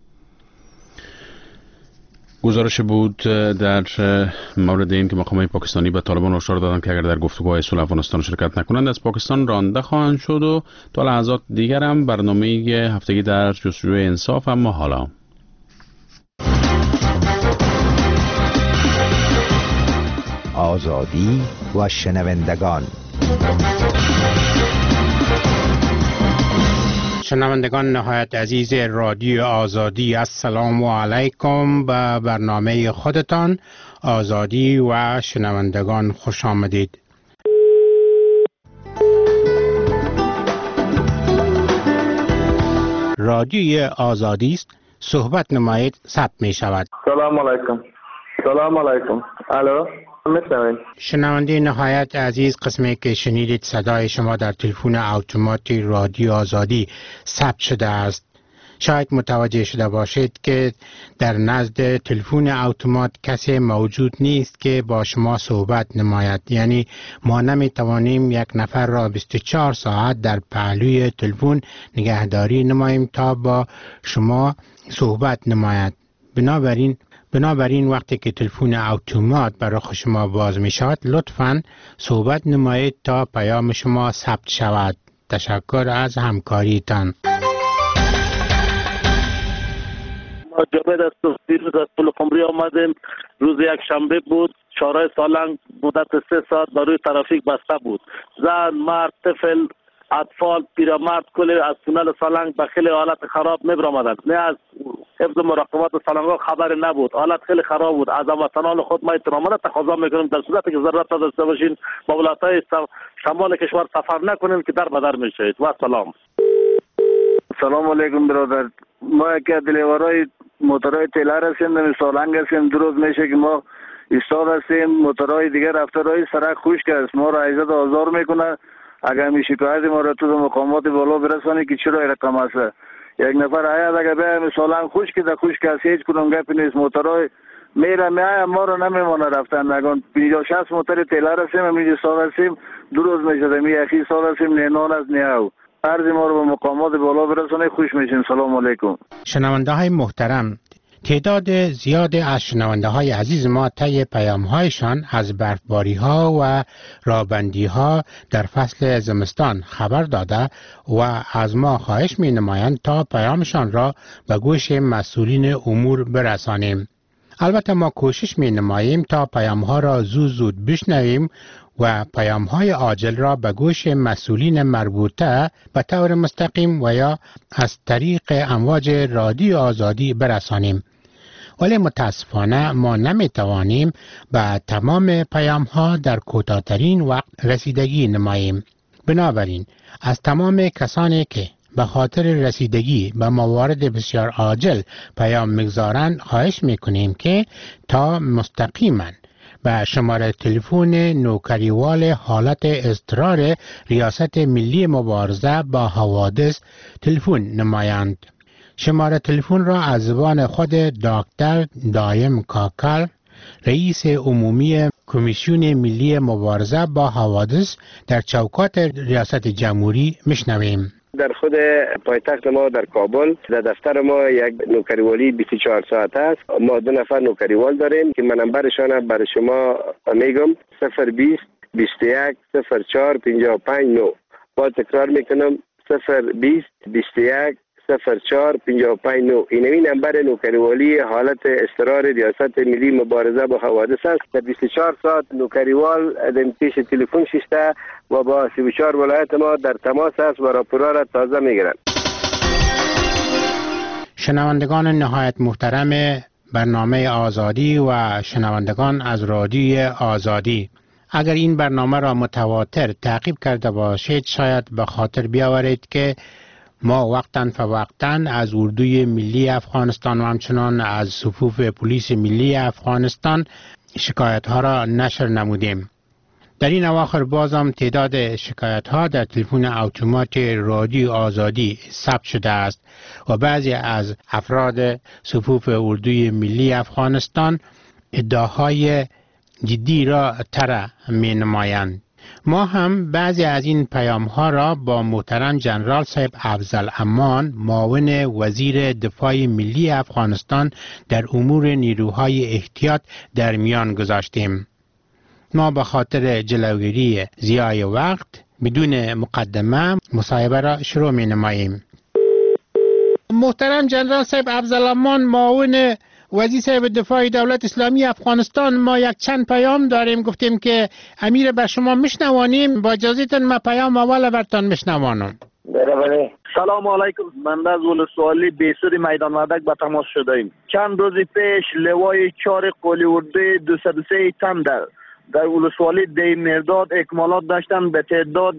گزارش بود در مورد این که مقامات پاکستانی به طالبان هشدار دادند که اگر در گفتگوهای صلح افغانستان شرکت نکنند از پاکستان رانده خواهند شد و تا لحظات دیگر هم برنامه هفتگی در جستجوی انصاف. اما حالا آزادی و شنوندگان. شنوندگان نهایت عزیز رادیو آزادی، السلام علیکم. به برنامه خودتان آزادی و شنوندگان خوش آمدید. رادیوی آزادی است، صحبت نمایید، ثبت می شود. سلام علیکم. سلام علیکم. الو، شنونده نهایت عزیز، قسمی که شنیدید صدای شما در تلفن اتوماتیک رادیو آزادی ثبت شده است. شاید متوجه شده باشید که در نزد تلفن اتومات کسی موجود نیست که با شما صحبت نماید، یعنی ما نمی توانیم یک نفر را 24 ساعت در پهلوی تلفن نگهداری نماییم تا با شما صحبت نماید. بنابراین وقتی که تلفن اتومات برای شما باز می شود لطفاً صحبت نمایید تا پیام شما ثبت شود. تشکر از همکاریتان. ما جاوید از دیروز از پل قمری آمدیم. روز یک شنبه بود. چهارراه سالنگ مدت 3 ساعت برای ترافیک بسته بود. زن، مرد، طفل اطفال پیرمرد کل از تونل سالنگ به خیلی حالت خراب میبرامدند. نه از حفظ مراقبات سالنگ ها خبر نبود، حالت خیلی خراب بود. از هموطنان خود ما احتراما تقاضا میکنیم در صورتی که ضرورت داشته باشین با ولایت‌های شمال کشور سفر نکنین که در بدر میشید. و سلام. سلام علیکم برادر. ما که دلیورای موتورهای تیلر هستیم، در سالنگ هستیم. 2 روز میشه که ما ایستاد هستیم، موتورهای دیگر رفتارهای سرک خشک است، ما را عزت آزار میکنه. اگر می شکایت ما را تو مقامات بالا برسانی که چرا این رقم است. یک نفر آید اگر به سالنگ خشک ده خشک است، هیچ کدوم گپ نیست. موتورهای میره میآید ما را نمیمونه رفتن. اگر 50-60 موتور تیلر هستیم، می ایستاد هستیم. 2 روز میشه می اخی ایستاد هستیم، نه نان است نه او. عرض ما رو به مقامات بالا برسانید، خوش میشیم. سلام علیکم. شنونده های محترم، تعداد زیاد از شنونده های عزیز ما طی پیام هایشان از برفباری ها و رابندی ها در فصل زمستان خبر داده و از ما خواهش می نمایند تا پیامشان را به گوش مسئولین امور برسانیم. البته ما کوشش می نماییم تا پیام ها را زود بشنویم و پیام های عاجل را به گوش مسئولین مربوطه به طور مستقیم و یا از طریق امواج رادیو آزادی برسانیم. ولی متاسفانه ما نمی توانیم به تمام پیام ها در کوتاه‌ترین وقت رسیدگی نماییم. بنابراین از تمام کسانی که به خاطر رسیدگی به موارد بسیار عاجل پیام میگذارند خواهش میکنیم که تا مستقیما به شماره تلفن نوکریوال حالت اضطرار ریاست ملی مبارزه با حوادث تلفن نمایند. شماره تلفن را از زبان خود دکتر دایم کاکل، رئیس عمومی کمیسیون ملی مبارزه با حوادث در چوکات ریاست جمهوری میشنویم. در خود پایتخت ما در کابل در دفتر ما یک نوکریوالی 24 ساعت است. ما 2 نفر نوکریوال داریم که من نمبرشان برای شما میگم: 020 21 04 55 9. باز تکرار میکنم: 020 21 04 55 9. این نمبر نوکریوالی حالت اضطرار ریاست ملی مبارزه با حوادث است. در 24 ساعت نوکریوال در پیش تلفن شسته و با 34 ولایت ما در تماس است و راپورها را تازه میگیرند. شنوندگان نهایت محترم برنامه آزادی و شنوندگان از رادیو آزادی، اگر این برنامه را متواتر تعقیب کرده باشید شاید به خاطر بیاورید که ما وقتاً فوقتاً از اردوی ملی افغانستان و همچنان از صفوف پلیس ملی افغانستان شکایت ها را نشر نمودیم. در این اواخر بازم تعداد شکایت ها در تلفن اتومات رادیو آزادی ثبت شده است و بعضی از افراد صفوف اردوی ملی افغانستان ادعاهای جدی را طرح می نمایند. ما هم بعضی از این پیام ها را با محترم جنرال صاحب افضل امان، معاون وزیر دفاع ملی افغانستان در امور نیروهای احتیاط در میان گذاشتیم. ما به خاطر جلوگیری ضیاع وقت بدون مقدمه مصاحبه را شروع می نماییم. محترم جنرال صاحب افضل امان، معاون وزیر صاحب دفاع دولت اسلامی افغانستان، ما یک چند پیام داریم، گفتیم که امیر بر شما میشنوانیم. با اجازهتون ما پیام اول برتان میشنوانم. سلام علیکم. من از ولسوالی بیسود میدان مردک به تماس شده ایم. چند روز پیش لوای 4 قلی اردوی 203 تن در ولسوالی دی مرداد اکمالات داشتن به تعداد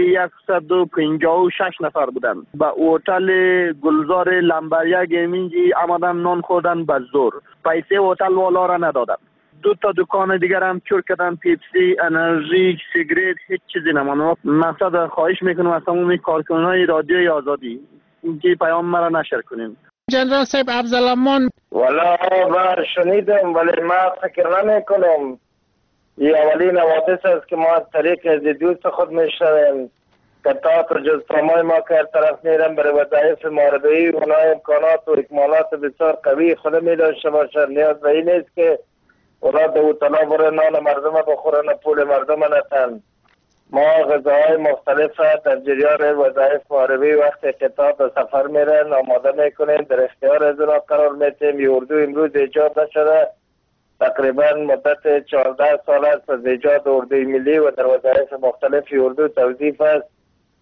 156 نفر بودن. به هتل گلزار لمبریا گیمینگی آمدن نان خوردن به زور. پیسه هتل والا را ندادن. 2 تا دکان دیگر هم چور کردن، پیپسی، انرژی، سیگریت، هیچ چیزی نماند. مقصد خواهش میکنم از تمام کارکنان رادیوی آزادی اینکه پیام مرا نشر کنین. جنرال صاحب افضل امان، والا من شنیدم ولی ما فکر نمیکنم این اولین حوادث است که ما از طریق از دوست خود میشنویم که تئاتر جزتامای ما که هر طرف میرن برای وظایف محاربه‌ای و اونا امکانات و اکمالات بسیار قوی خود میداشته باشن. نیاز به این نیست که اونا به اوتلا برای نان مردم بخورن و پول مردم نتن. ما غذاهای مختلف در جریان وظایف محاربه‌ای وقت قطار به سفر میرن آماده میکنیم، در اختیار از اونا قرار میتیم. این اردو امروز ایجاد نشده، تقریبا مدت 14 سال است از ایجاد اردوی ملی و در وظایف مختلف اردو توظیف است.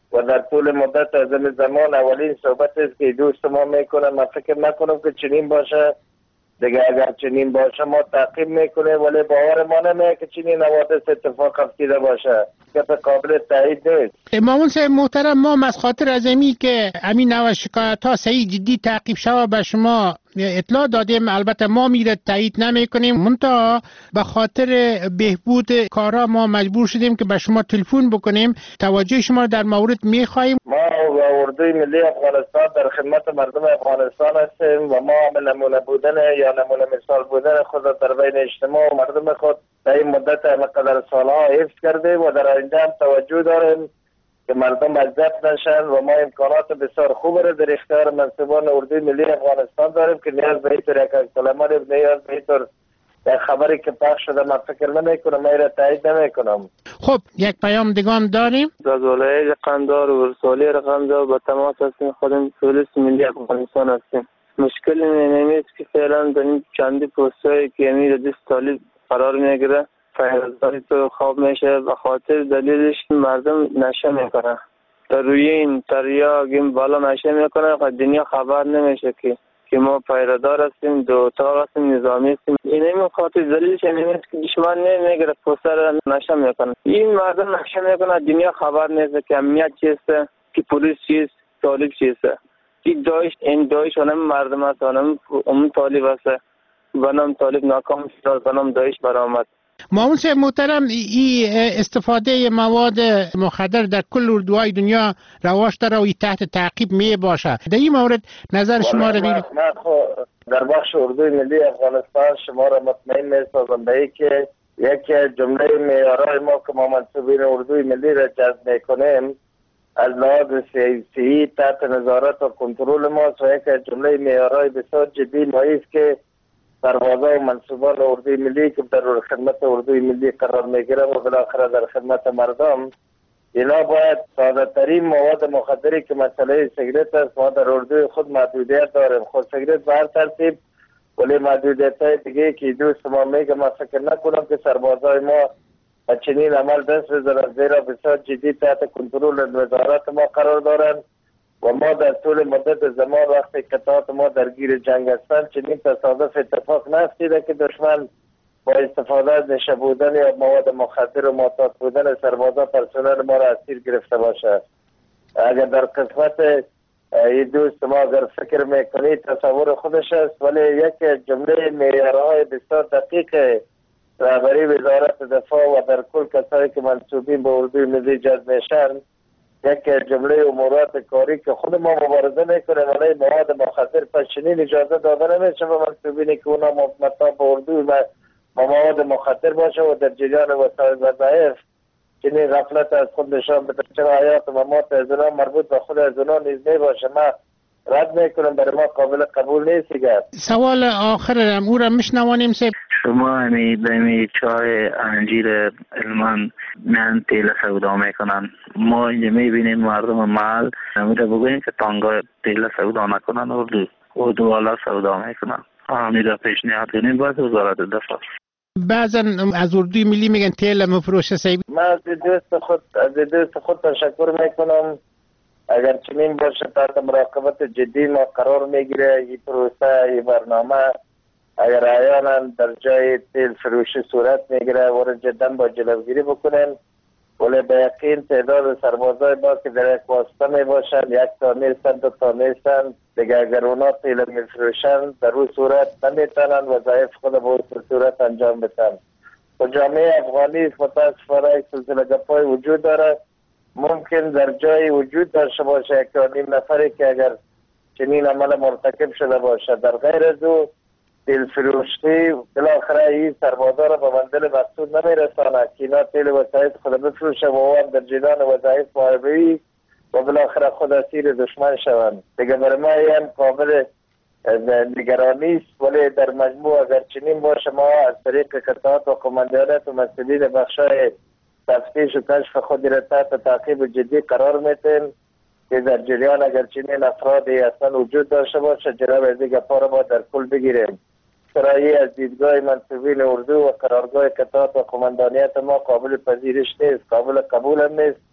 و در طول مدت از این زمان اولین صحبت است که دوست ما میکنه. من فکر نکنم که چنین باشه دیگه. اگر چنین باشه ما تعقیب میکنه، ولی باور ما نمیه که چنین حوادث اتفاق افتیده باشه که قابل تایید نیست. مامون صاحب محترم، ما از خاطر ازمی که امین نوع شکایت ها صحیح جدی تعقیب شود به شما اطلاع دادیم. البته ما میره تایید نمی کنیم، منتها به خاطر بهبود کارا ما مجبور شدیم که به شما تلفن بکنیم. توجه شما در مورد میخواهیم. ما و اردوی ملی افغانستان در خدمت مردم افغانستان هستیم و ما هم نمونه بودن یا نمونه مثال بودن خود در بین اجتماع و مردم خود در این مدت همقدر سالها حفظ کرده و در آینده هم توجه داریم که مردم اذیت نشن و ما امکانات بسیار خوب را در اختیار منصبان اردوی ملی افغانستان داریم که نیاز به اینطور یک کلمه نیاز به اینطور خبری که پخش شده من فکر نمیکنم، من را تایید نمیکنم. خب یک پیام دیگه داریم. از ولایت قندهار و ورسالی قندهار با تماس هستیم. خودم پلیس ملی افغانستان هستیم. مشکل اینه که فعلا در این چندی پستایی که امیر دست طالب قرار میگیره فیضانی تو خواب میشه به خاطر دلیلش مردم نشه میکنه. در روی این تریاق این بالا نشه میکنه و دنیا خبر نمیشه که ما پیرادار هستیم، دو اتاق هستیم، نظامی هستیم. این همین خاطر دلیلش اینه که دشمن نمیگیره پوستر نشه میکنه. این مردم نشه میکنه دنیا خبر نیست که امنیت چیسته، که پلیس چیست، طالب چیسته. این داعش اونم مردم هست، اونم طالب هست. بنام طالب ناکام شد، بنام داعش برآمد. مامون صاحب محترم، این استفاده مواد مخدر در کل اردوهای دنیا رواج داره و تحت تعقیب می باشه. در این مورد نظر شما را بگید. در بخش اردوی ملی افغانستان شما را مطمئن می‌سازم به اینکه یکی از جمله معیارهای ما که ما منصوبین اردوی ملی را جذب می‌کنیم از لحاظ سیاسی تحت نظارت و کنترل ماست و یکی از جمله معیارهای بسیار جدی ما است که سربازان و منصوبان اردوی ملی که در خدمت اردوی ملی قرار میگیره و بالاخره در خدمت مردم، اینا باید ساده ترین مواد مخدری که مسئله سیگرت است ما در اردوی خود محدودیت داریم. خود سیگرت به هر ترتیب، ولی محدودیت های دیگه که دوست ما میگه من فکر نکنم که سربازای ما چنین عمل دست بزنن، زیرا بسیار جدی تحت کنترل وزارت ما قرار دارن و ما در طول مدت زمان وقتی قطعات ما درگیر جنگ هستند چنین تصادف اتفاق نیفتیده که دشمن با استفاده از نشه بودن یا مواد مخدر و معتاد بودن سربازا پرسنل ما را اسیر گرفته باشه. اگر در قسمت این دوست ما اگر فکر میکنید تصور خودش است، ولی یک جمله معیارهای بسیار دقیق رهبری وزارت دفاع و در کل کسایی که منصوبین به اردوی ملی جذب میشن، یک جمله امورات کاری که خود ما مبارزه میکنه ولی مواد مخدر پس چنین اجازه داده نمیشه به منصوبینی که اونا مطابق به اردوی و مواد مخدر باشه و در جریان وظایف چنین غفلت از خود نشان بده. چرا حیات و ممات از اونا مربوط به خود از اونا نیز نباشه. ما رد میکنم، برای ما قابل قبول نیست. سوال آخر او را میشنوانیم. شما همی چای انجیر علمان میان تیل سودا میکنن. ما اینجا میبینیم مردم محل همیده بگوییم که تانگا تیل سودا نکنن و دوالا سودا میکنن. همیده پیشنهاد کنیم باید وزارت دفاع. بعضا از اردوی ملی میگن تیل مفروشه سیب. من از دوست خود تشکر میکنم. اگر چنین باشه تحت مراقبت جدی ما قرار میگیره این پروسه، این برنامه. اگر احیانا در جای تیل فروشی صورت میگیره و جدا با جلوگیری بکنن، ولی به یقین تعداد سربازای ما که در یک واسطه میباشن، یک تا نیستن، دو تا نیستن دیگه، اگر اونا تیل میفروشن در اون صورت نمیتونن وظایف خود به اون صورت انجام بدن. و جامعه افغانی متاسفانه یک سلسله گپای وجود داره. ممکن در جای وجود داشته باشه یک تا نیم نفری که اگر چنین عمل مرتکب شده باشه، در غیر از او تیل فروشی بالاخره این سربازا را به منزل مقصود نمیرسانه که اینا تیل وسایط خود بفروشه و او هم در جریان وظایف محاربه‌ای و بالاخره خود اسیر دشمن شوند. دیگه برای ما این قابل نگرانی است، ولی در مجموع اگر چنین باشه ما از طریق قطعات و قماندانیت و مسئولین بخشای تفتیش و کشف خود را تحت تعقیب جدی قرار میتیم که در جریان اگر چنین افرادی اصلا وجود داشته باشه جناب از دیگه پا را ما در کل بگیریم. سرایی از دیدگاه منصوبین اردو و قرارگاه قطعات و قماندانیت ما قابل پذیرش نیست، قابل قبول هم نیست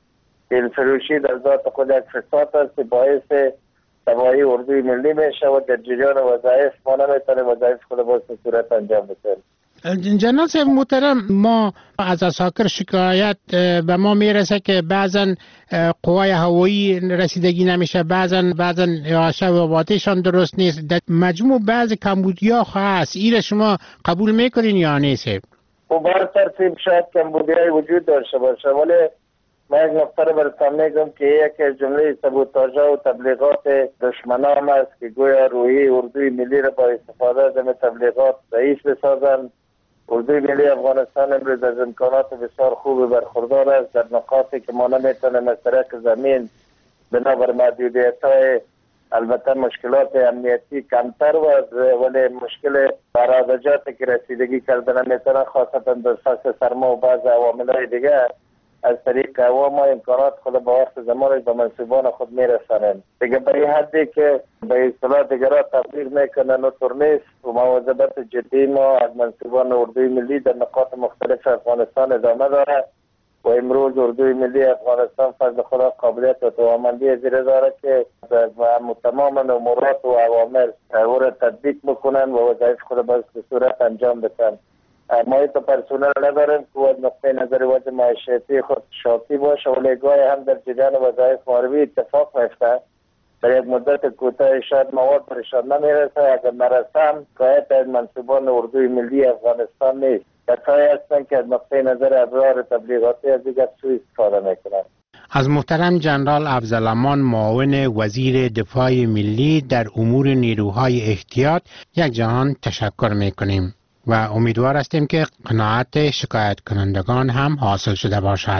فروشی در ذات خود یک فساد است که باعث تباهی اردوی ملی میشه و در جریان وظایف ما نمیتونه وظایف خود باز به صورت انجام بده. جناب صاحب محترم، ما از اساکر شکایت به ما میرسه که بعضا قوای هوایی رسیدگی نمیشه، بعضا یاشه و واتشان درست نیست، در مجموع بعض کمبودیا هست. این شما قبول میکنین یا نیست؟ و بر ترتیب شاید کمبودیای وجود داشته باشه، ولی من یک نقطه رو براتون میگم که یکی از جمله سابوتاژها و تبلیغات دشمنان است که گویا روحی اردوی ملی را با استفاده از این تبلیغات ضعیف بسازند. اردوی ملی افغانستان امروز از امکانات بسیار خوب برخوردار است در نقاطی که ما نمیتونیم از طریق زمین بنابر محدودیت‌های البته مشکلات امنیتی کمتر ولی مشکل برادجاتی که رسیدگی کردن نمیتونه، خاصتا در فصل سرما و بعض عوامل‌های دیگه از طریق هوا ما امکانات خود با وقت زمانش به منصوبان خود میرسانیم. دیگه به این حدی که به اصطلاح دیگران تبلیغ میکنن و طور نیست و مواظبت جدی ما از منصوبان اردوی ملی در نقاط مختلف افغانستان ادامه داره و امروز اردوی ملی افغانستان فضل خدا قابلیت و توانمندی زیر داره که تمام امورات و عوامل او را تطبیق بکنن و وظایف خود به صورت انجام بدن. ما تا پرسونل نداریم که از نقطه نظر وضع معیشتی خود شاکی باشه، ولی گاهی هم در جریان وظایف محاربی اتفاق میفته. در یک مدت کوتاه شاید مواد برشان نمیرسه، اگر نرسم قایت از منصوبان اردوی ملی افغانستان نیست. کسایی هستن که از نقطه نظر ابزار تبلیغاتی از دیگر سوء استفاده میکنن. از محترم جنرال افضلامان معاون وزیر دفاع ملی در امور نیروهای احتیاط یک جهان تشکر میکنیم و امیدوار هستیم که قناعت شکایت کنندگان هم حاصل شده باشد.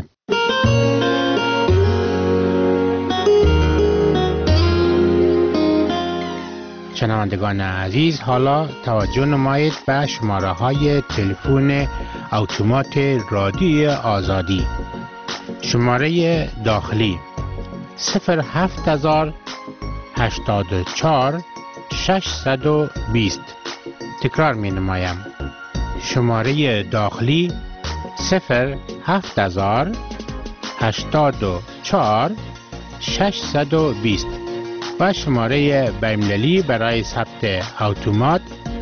شنوندگان عزیز، حالا توجه نمایید به شماره های تلفن اتومات رادیوی آزادی. شماره داخلی 07084 620. تکرار می نمایم. شماره داخلی 07084 620 و شماره بین‌المللی برای ثبت اتومات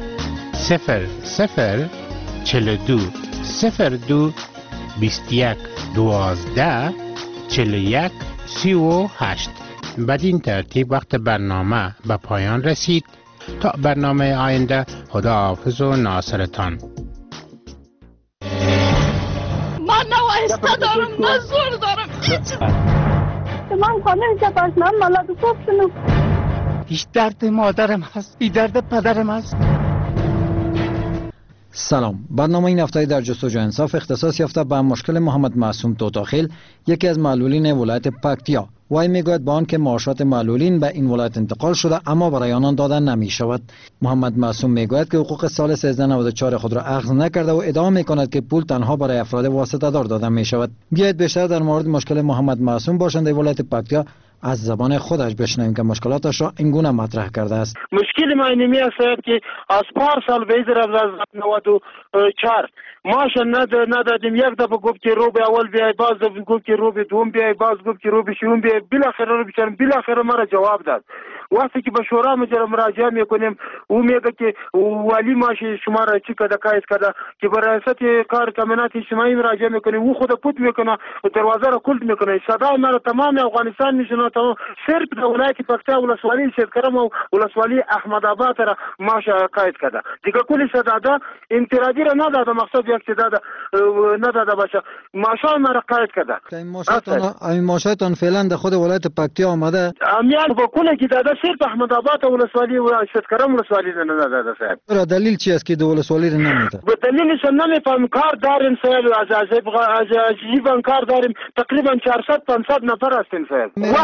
0042 02 21 12 41 38. بدین ترتیب وقت برنامه به پایان رسید. تا برنامه آینده، خداحافظ و ناصرتان. من نوایسته دارم، من زور دارم. من خانه جباش من ملاد خوب شنو. هیچ درد مادرم هست، بی درد پدرم هست. سلام. برنامه این هفته در جستجو انصاف اختصاص یافته به مشکل محمد معصوم توتاخیل، یکی از معلولین ولایت پکتیا. وی میگوید با آنکه معاشات معلولین به این ولایت انتقال شده اما برای آنان داده نمی شود. محمد معصوم میگوید که حقوق سال 1394 خود را اخذ نکرده و ادعا میکند که پول تنها برای افراد واسطه دار داده می شود. بیایید بیشتر در مورد مشکل محمد معصوم باشنده ولایت پکتیا از زبان خودش بشنویم که مشکلاتش را اینگونه مطرح کرده است. مشکل ما اینمی است که از پارسال به از 94 ماش ندادیم. یک دفعه گفت که رو به اول بیای، باز گفت که رو به دوم بیای، باز گفت که رو به شوم بیای. بالاخره مرا جواب داد. وقتی که به شورا مراجعه میکنیم او میگه که ولی ماش شما را چی کده کایس کده که به ریاست کار کمینات اجتماعی مراجعه میکنیم. او خود پوت میکنه و دروازه را کلت میکنه. صدای مرا تمام افغانستان میشنه، تمام صرف در ولایت پکتیا ولسوالی شیرکرم و ولسوالی احمد آباد را ماش قاید کده. دیگه کلی صدادا انتراجی را نداده، مقصد یک چیز نداده باشه. ماشای مرا قاید کده. این ماشایتان فعلا در خود ولایت پکتیا آمده؟ امیال با کلی که داده صرف احمد آباد ولسوالی و شیرکرم ولسوالی نداده صاحب. را دلیل چی است که دو ولسوالی را نمیده؟ به دلیلش نمیفهم. کار داریم صاحب، از جیبان کار داریم. تقریبا 400-500 نفر هستیم صاحب. وقتی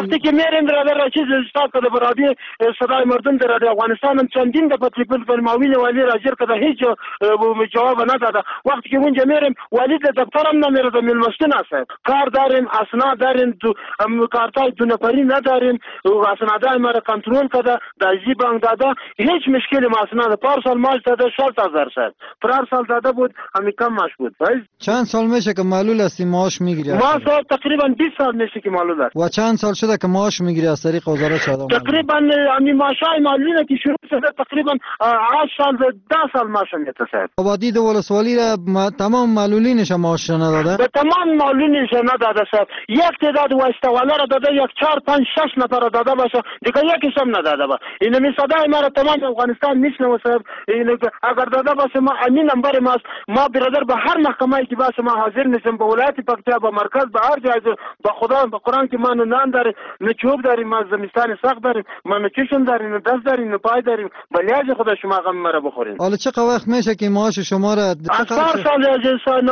وقتی که میریم برادر چیز استاد کده برادی صدای مردم در رادیو افغانستان هم چندین دفعه تلفن کردیم ماوین والی راجر کده هیچ جواب نداده. وقتی که اونجا میریم والی دفتر هم نمیره در میلمستون است. کار داریم اسناد داریم کارتای دو نفری نداریم اسنادای ما را کنترل کده در جی بانک داده هیچ مشکلی ما اسناد پارسال ماش داده 60000 سال پارسال داده بود همین کم ماش بود. چند سال میشه که معلول هستی معاش میگیری؟ ما تقریبا 20 سال میشه که معلول است. و چند سال شده که معاش میگیری از طریق وزارت شهرداری؟ تقریبا همین معاشای معلولینه که شروع شده تقریبا 8 سال 10 سال معاش میته. آبادی دو ولسوالی را تمام معلولینش معاش نداده؟ به تمام معلولینش نداده صاحب. یک تعداد واسطه والا را داده یک 4 5 6 نفر را داده باشه دیگه یکیش هم نداده با. این می صدای ما را تمام افغانستان میشنوه صاحب. این اگر داده باشه ما امین نمبر ماست ما برادر به هر محکمه‌ای که باشه ما حاضر نیستم به ولایت پکتیا به مرکز به هر جای به خدا به قرآن که ما نان داریم نه چوب داریم ما زمستان سخت داریم ما نه چشم داریم نه دست داریم نه پای داریم بلیاج خدا شما غم مرا بخورین. حالا چقدر وقت میشه که معاش شما را از سال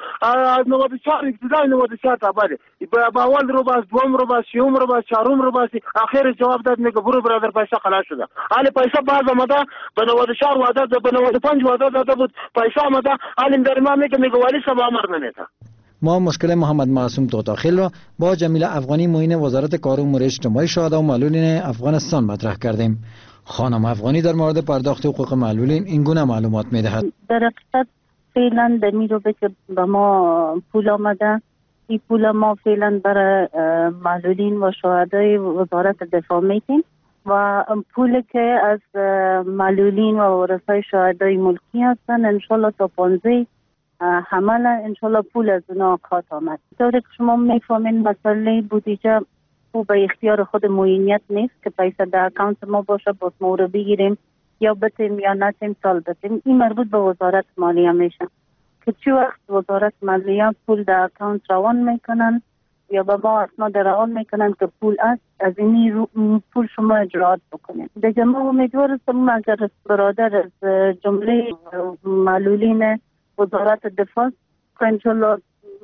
94 ابتدای 94 تا بعد با اول رو باز دوم رو باز سوم رو باز چهارم رو باز آخر جواب داد میگه برو برادر پیسه خلاص شده. حالا پیسه باز آمده به 94 وعده به 95 وعده داده بود پیسه آمده حالا در ما میگه ولی صاحب امر نمیده. ما مشکل محمد معصوم توتاخیل را با جمیله افغانی معین وزارت کار و امور اجتماعی شهدا و معلولین افغانستان مطرح کردیم. خانم افغانی در مورد پرداخت حقوق معلولین این گونه معلومات میدهد. در حقیقت فعلا در میرو که به ما پول آمده این پول ما فعلا برای معلولین و شهدای وزارت دفاع میتیم و پول که از معلولین و ورثه شهدای ملکی هستن انشالله تا 15 حمل انشالله پول از اونا خواهد آمد. طوری که شما میفهمین مسئله بودجه او به اختیار خود معینیت نیست که پیسه در اکانت ما باشه باز ما رو بگیریم یا بتیم یا نتیم سال بتیم. این مربوط به وزارت مالیه میشه که چی وقت وزارت مالیه پول در اکانت روان میکنن یا به ما اسناد روان میکنن که پول است از این پول شما اجرات بکنید. دیگه ما امیدوار هستم اگر برادر از جمله معلولین وزارت دفاع که انشالله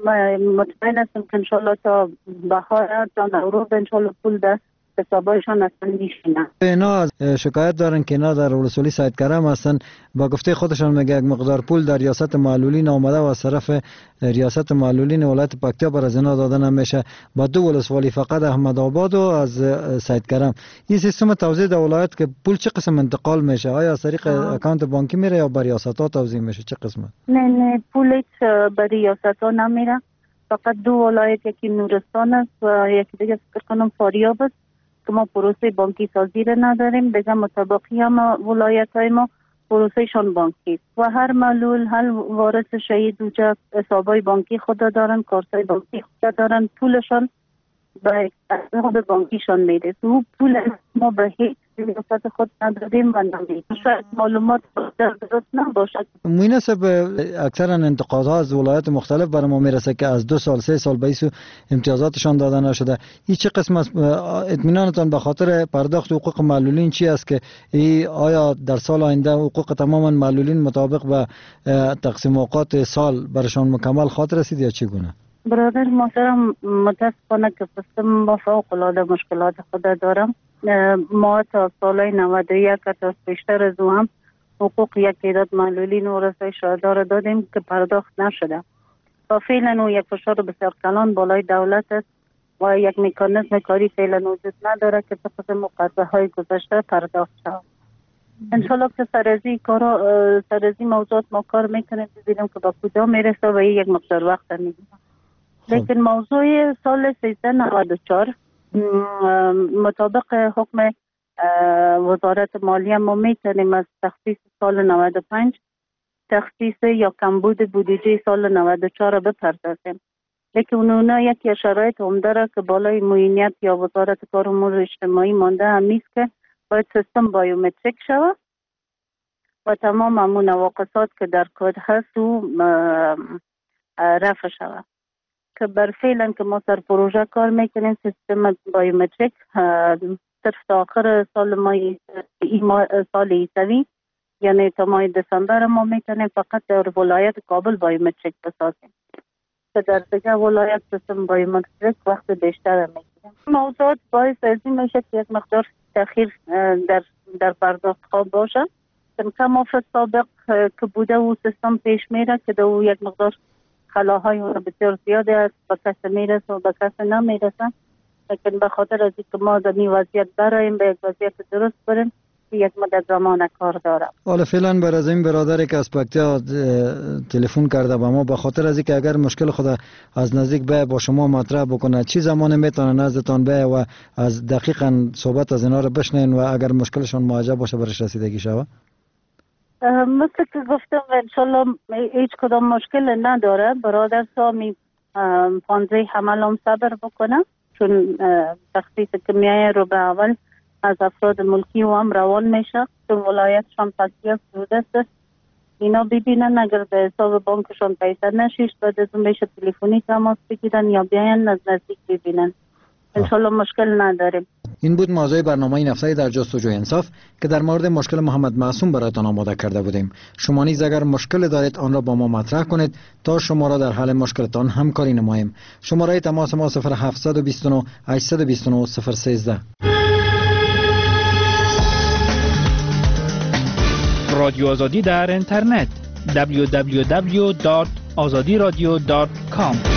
مطمئن هستم که انشالله تا بهار تا نوروز انشالله پول در حسابایشان اصلا میشینه. اینا شکایت دارن که اینا در ولسوالی سید کرم هستن با گفته خودشان میگه یک مقدار پول در ریاست معلولین آمده و از طرف ریاست معلولین ولایت پکتیا بر از اینا داده نمیشه با دو ولسوالی فقط احمد آباد و از سید کرم. این سیستم توزیع در ولایت که پول چه قسم انتقال میشه؟ آیا از طریق اکانت بانکی میره یا بر ریاست ها توزیع میشه؟ چه قسمه؟ نه پول بر ریاست ها نمیره فقط دو ولایت یکی نورستان است و یکی دیگه فکر کنم فاریاب است که ما پروسه بانکی سازی را نداریم. دیگه مطابقی هم ولایت های ما پروسه شان بانکی و هر معلول هر وارث شهید اوجه حسابای بانکی خود دارن کارتای بانکی خود دارن پولشان به حساب بانکیشان میره. تو پول ما به هیچ ریاست خود ندادیم و نمیدیم. شاید معلومات درست نباشد. مناسب اکثرا انتقادها از ولایات مختلف برای ما میرسه که از 2 سال 3 سال بیسو امتیازاتشان داده نشده. این چه قسم از اطمینانتان به خاطر پرداخت حقوق معلولین چی است که آیا در سال آینده حقوق تماما معلولین مطابق به تقسیم اوقات سال برشان مکمل خاطر رسید یا چگونه؟ برادر محترم متاسفانه که قسم ما فوق العاده مشکلات خود دارم. ما تا سال 91 تا بیشتر از هم حقوق یک تعداد معلولین و ورثه شهدا را دادیم که پرداخت نشده و فعلا یک فشار بسیار کلان بالای دولت است و یک مکانیزم کاری فعلا وجود نداره که طبق مقرره های گذشته پرداخت شود. انشالله که سرازی موضوعات ما کار میکنیم ببینیم که با کجا میرسه و یک مقدار وقت میگیره. لیکن موضوع سال 1394 مطابق حکم وزارت مالیه ما میتونیم از تخصیص سال 95 تخصیص یا کمبود بودجه سال 94 بپردازیم. لیکن اونا یک شرایط عمده را که بالای معینیت یا وزارت کار و امور اجتماعی مانده همیست که باید سیستم بایومتریک شود و تمام همون نواقصات که در کد هست و رفع شود. که بر فعلا که ما سر پروژه کار میکنیم سیستم بایومتریک صرف تا آخر سال سال ایسوی یعنی تا ماه دسامبر ما میتونیم فقط در ولایت کابل بایومتریک بسازیم که در دیگه ولایت سیستم بایومتریک وقت بیشتر میگیره. موضوعات باعث از این میشه که یک مقدار تأخیر در پرداخت ها باشه. کم سابق که بوده و سیستم پیش میره که دو یک مقدار خلاهای اون بسیار زیاده است، به کس میرسه و به کس نمیرسه. لیکن به خاطر از اینکه ما در این وضعیت برایم به یک وضعیت درست بریم یک مدت زمان کار داره. حالا فعلا بر از این برادری که از پکتیا تلفن کرده به ما، به خاطر از اینکه اگر مشکل خود از نزدیک به با شما مطرح بکنه چی زمان میتونه نزدتان به و از دقیقاً صحبت از اینا رو بشنین و اگر مشکلشون معجب باشه برش رسیدگی شوه؟ مثل که گفتم انشالله هیچ کدام مشکل نداره. برادر سامی 15 حمل هم صبر بکنه، چون تخصیص کمیه رو به اول از افراد ملکی و هم روان میشه. تو ولایتشان پسیه سوده است، اینا ببینن اگر به حساب بانکشان پیسه نشیشت بعد از اون میشه تلفنی تماس بگیرن یا بیاین از نزدیک ببینن. انشالله مشکل نداریم. این بود موضوع برنامه این هفته در جستجوی انصاف که در مورد مشکل محمد معصوم برایتان آماده کرده بودیم. شما نیز اگر مشکل دارید آن را با ما مطرح کنید تا شما را در حل مشکلتان همکاری نماییم. شماره تماس ما 0729 829 013. رادیو آزادی در اینترنت www.azadiradio.com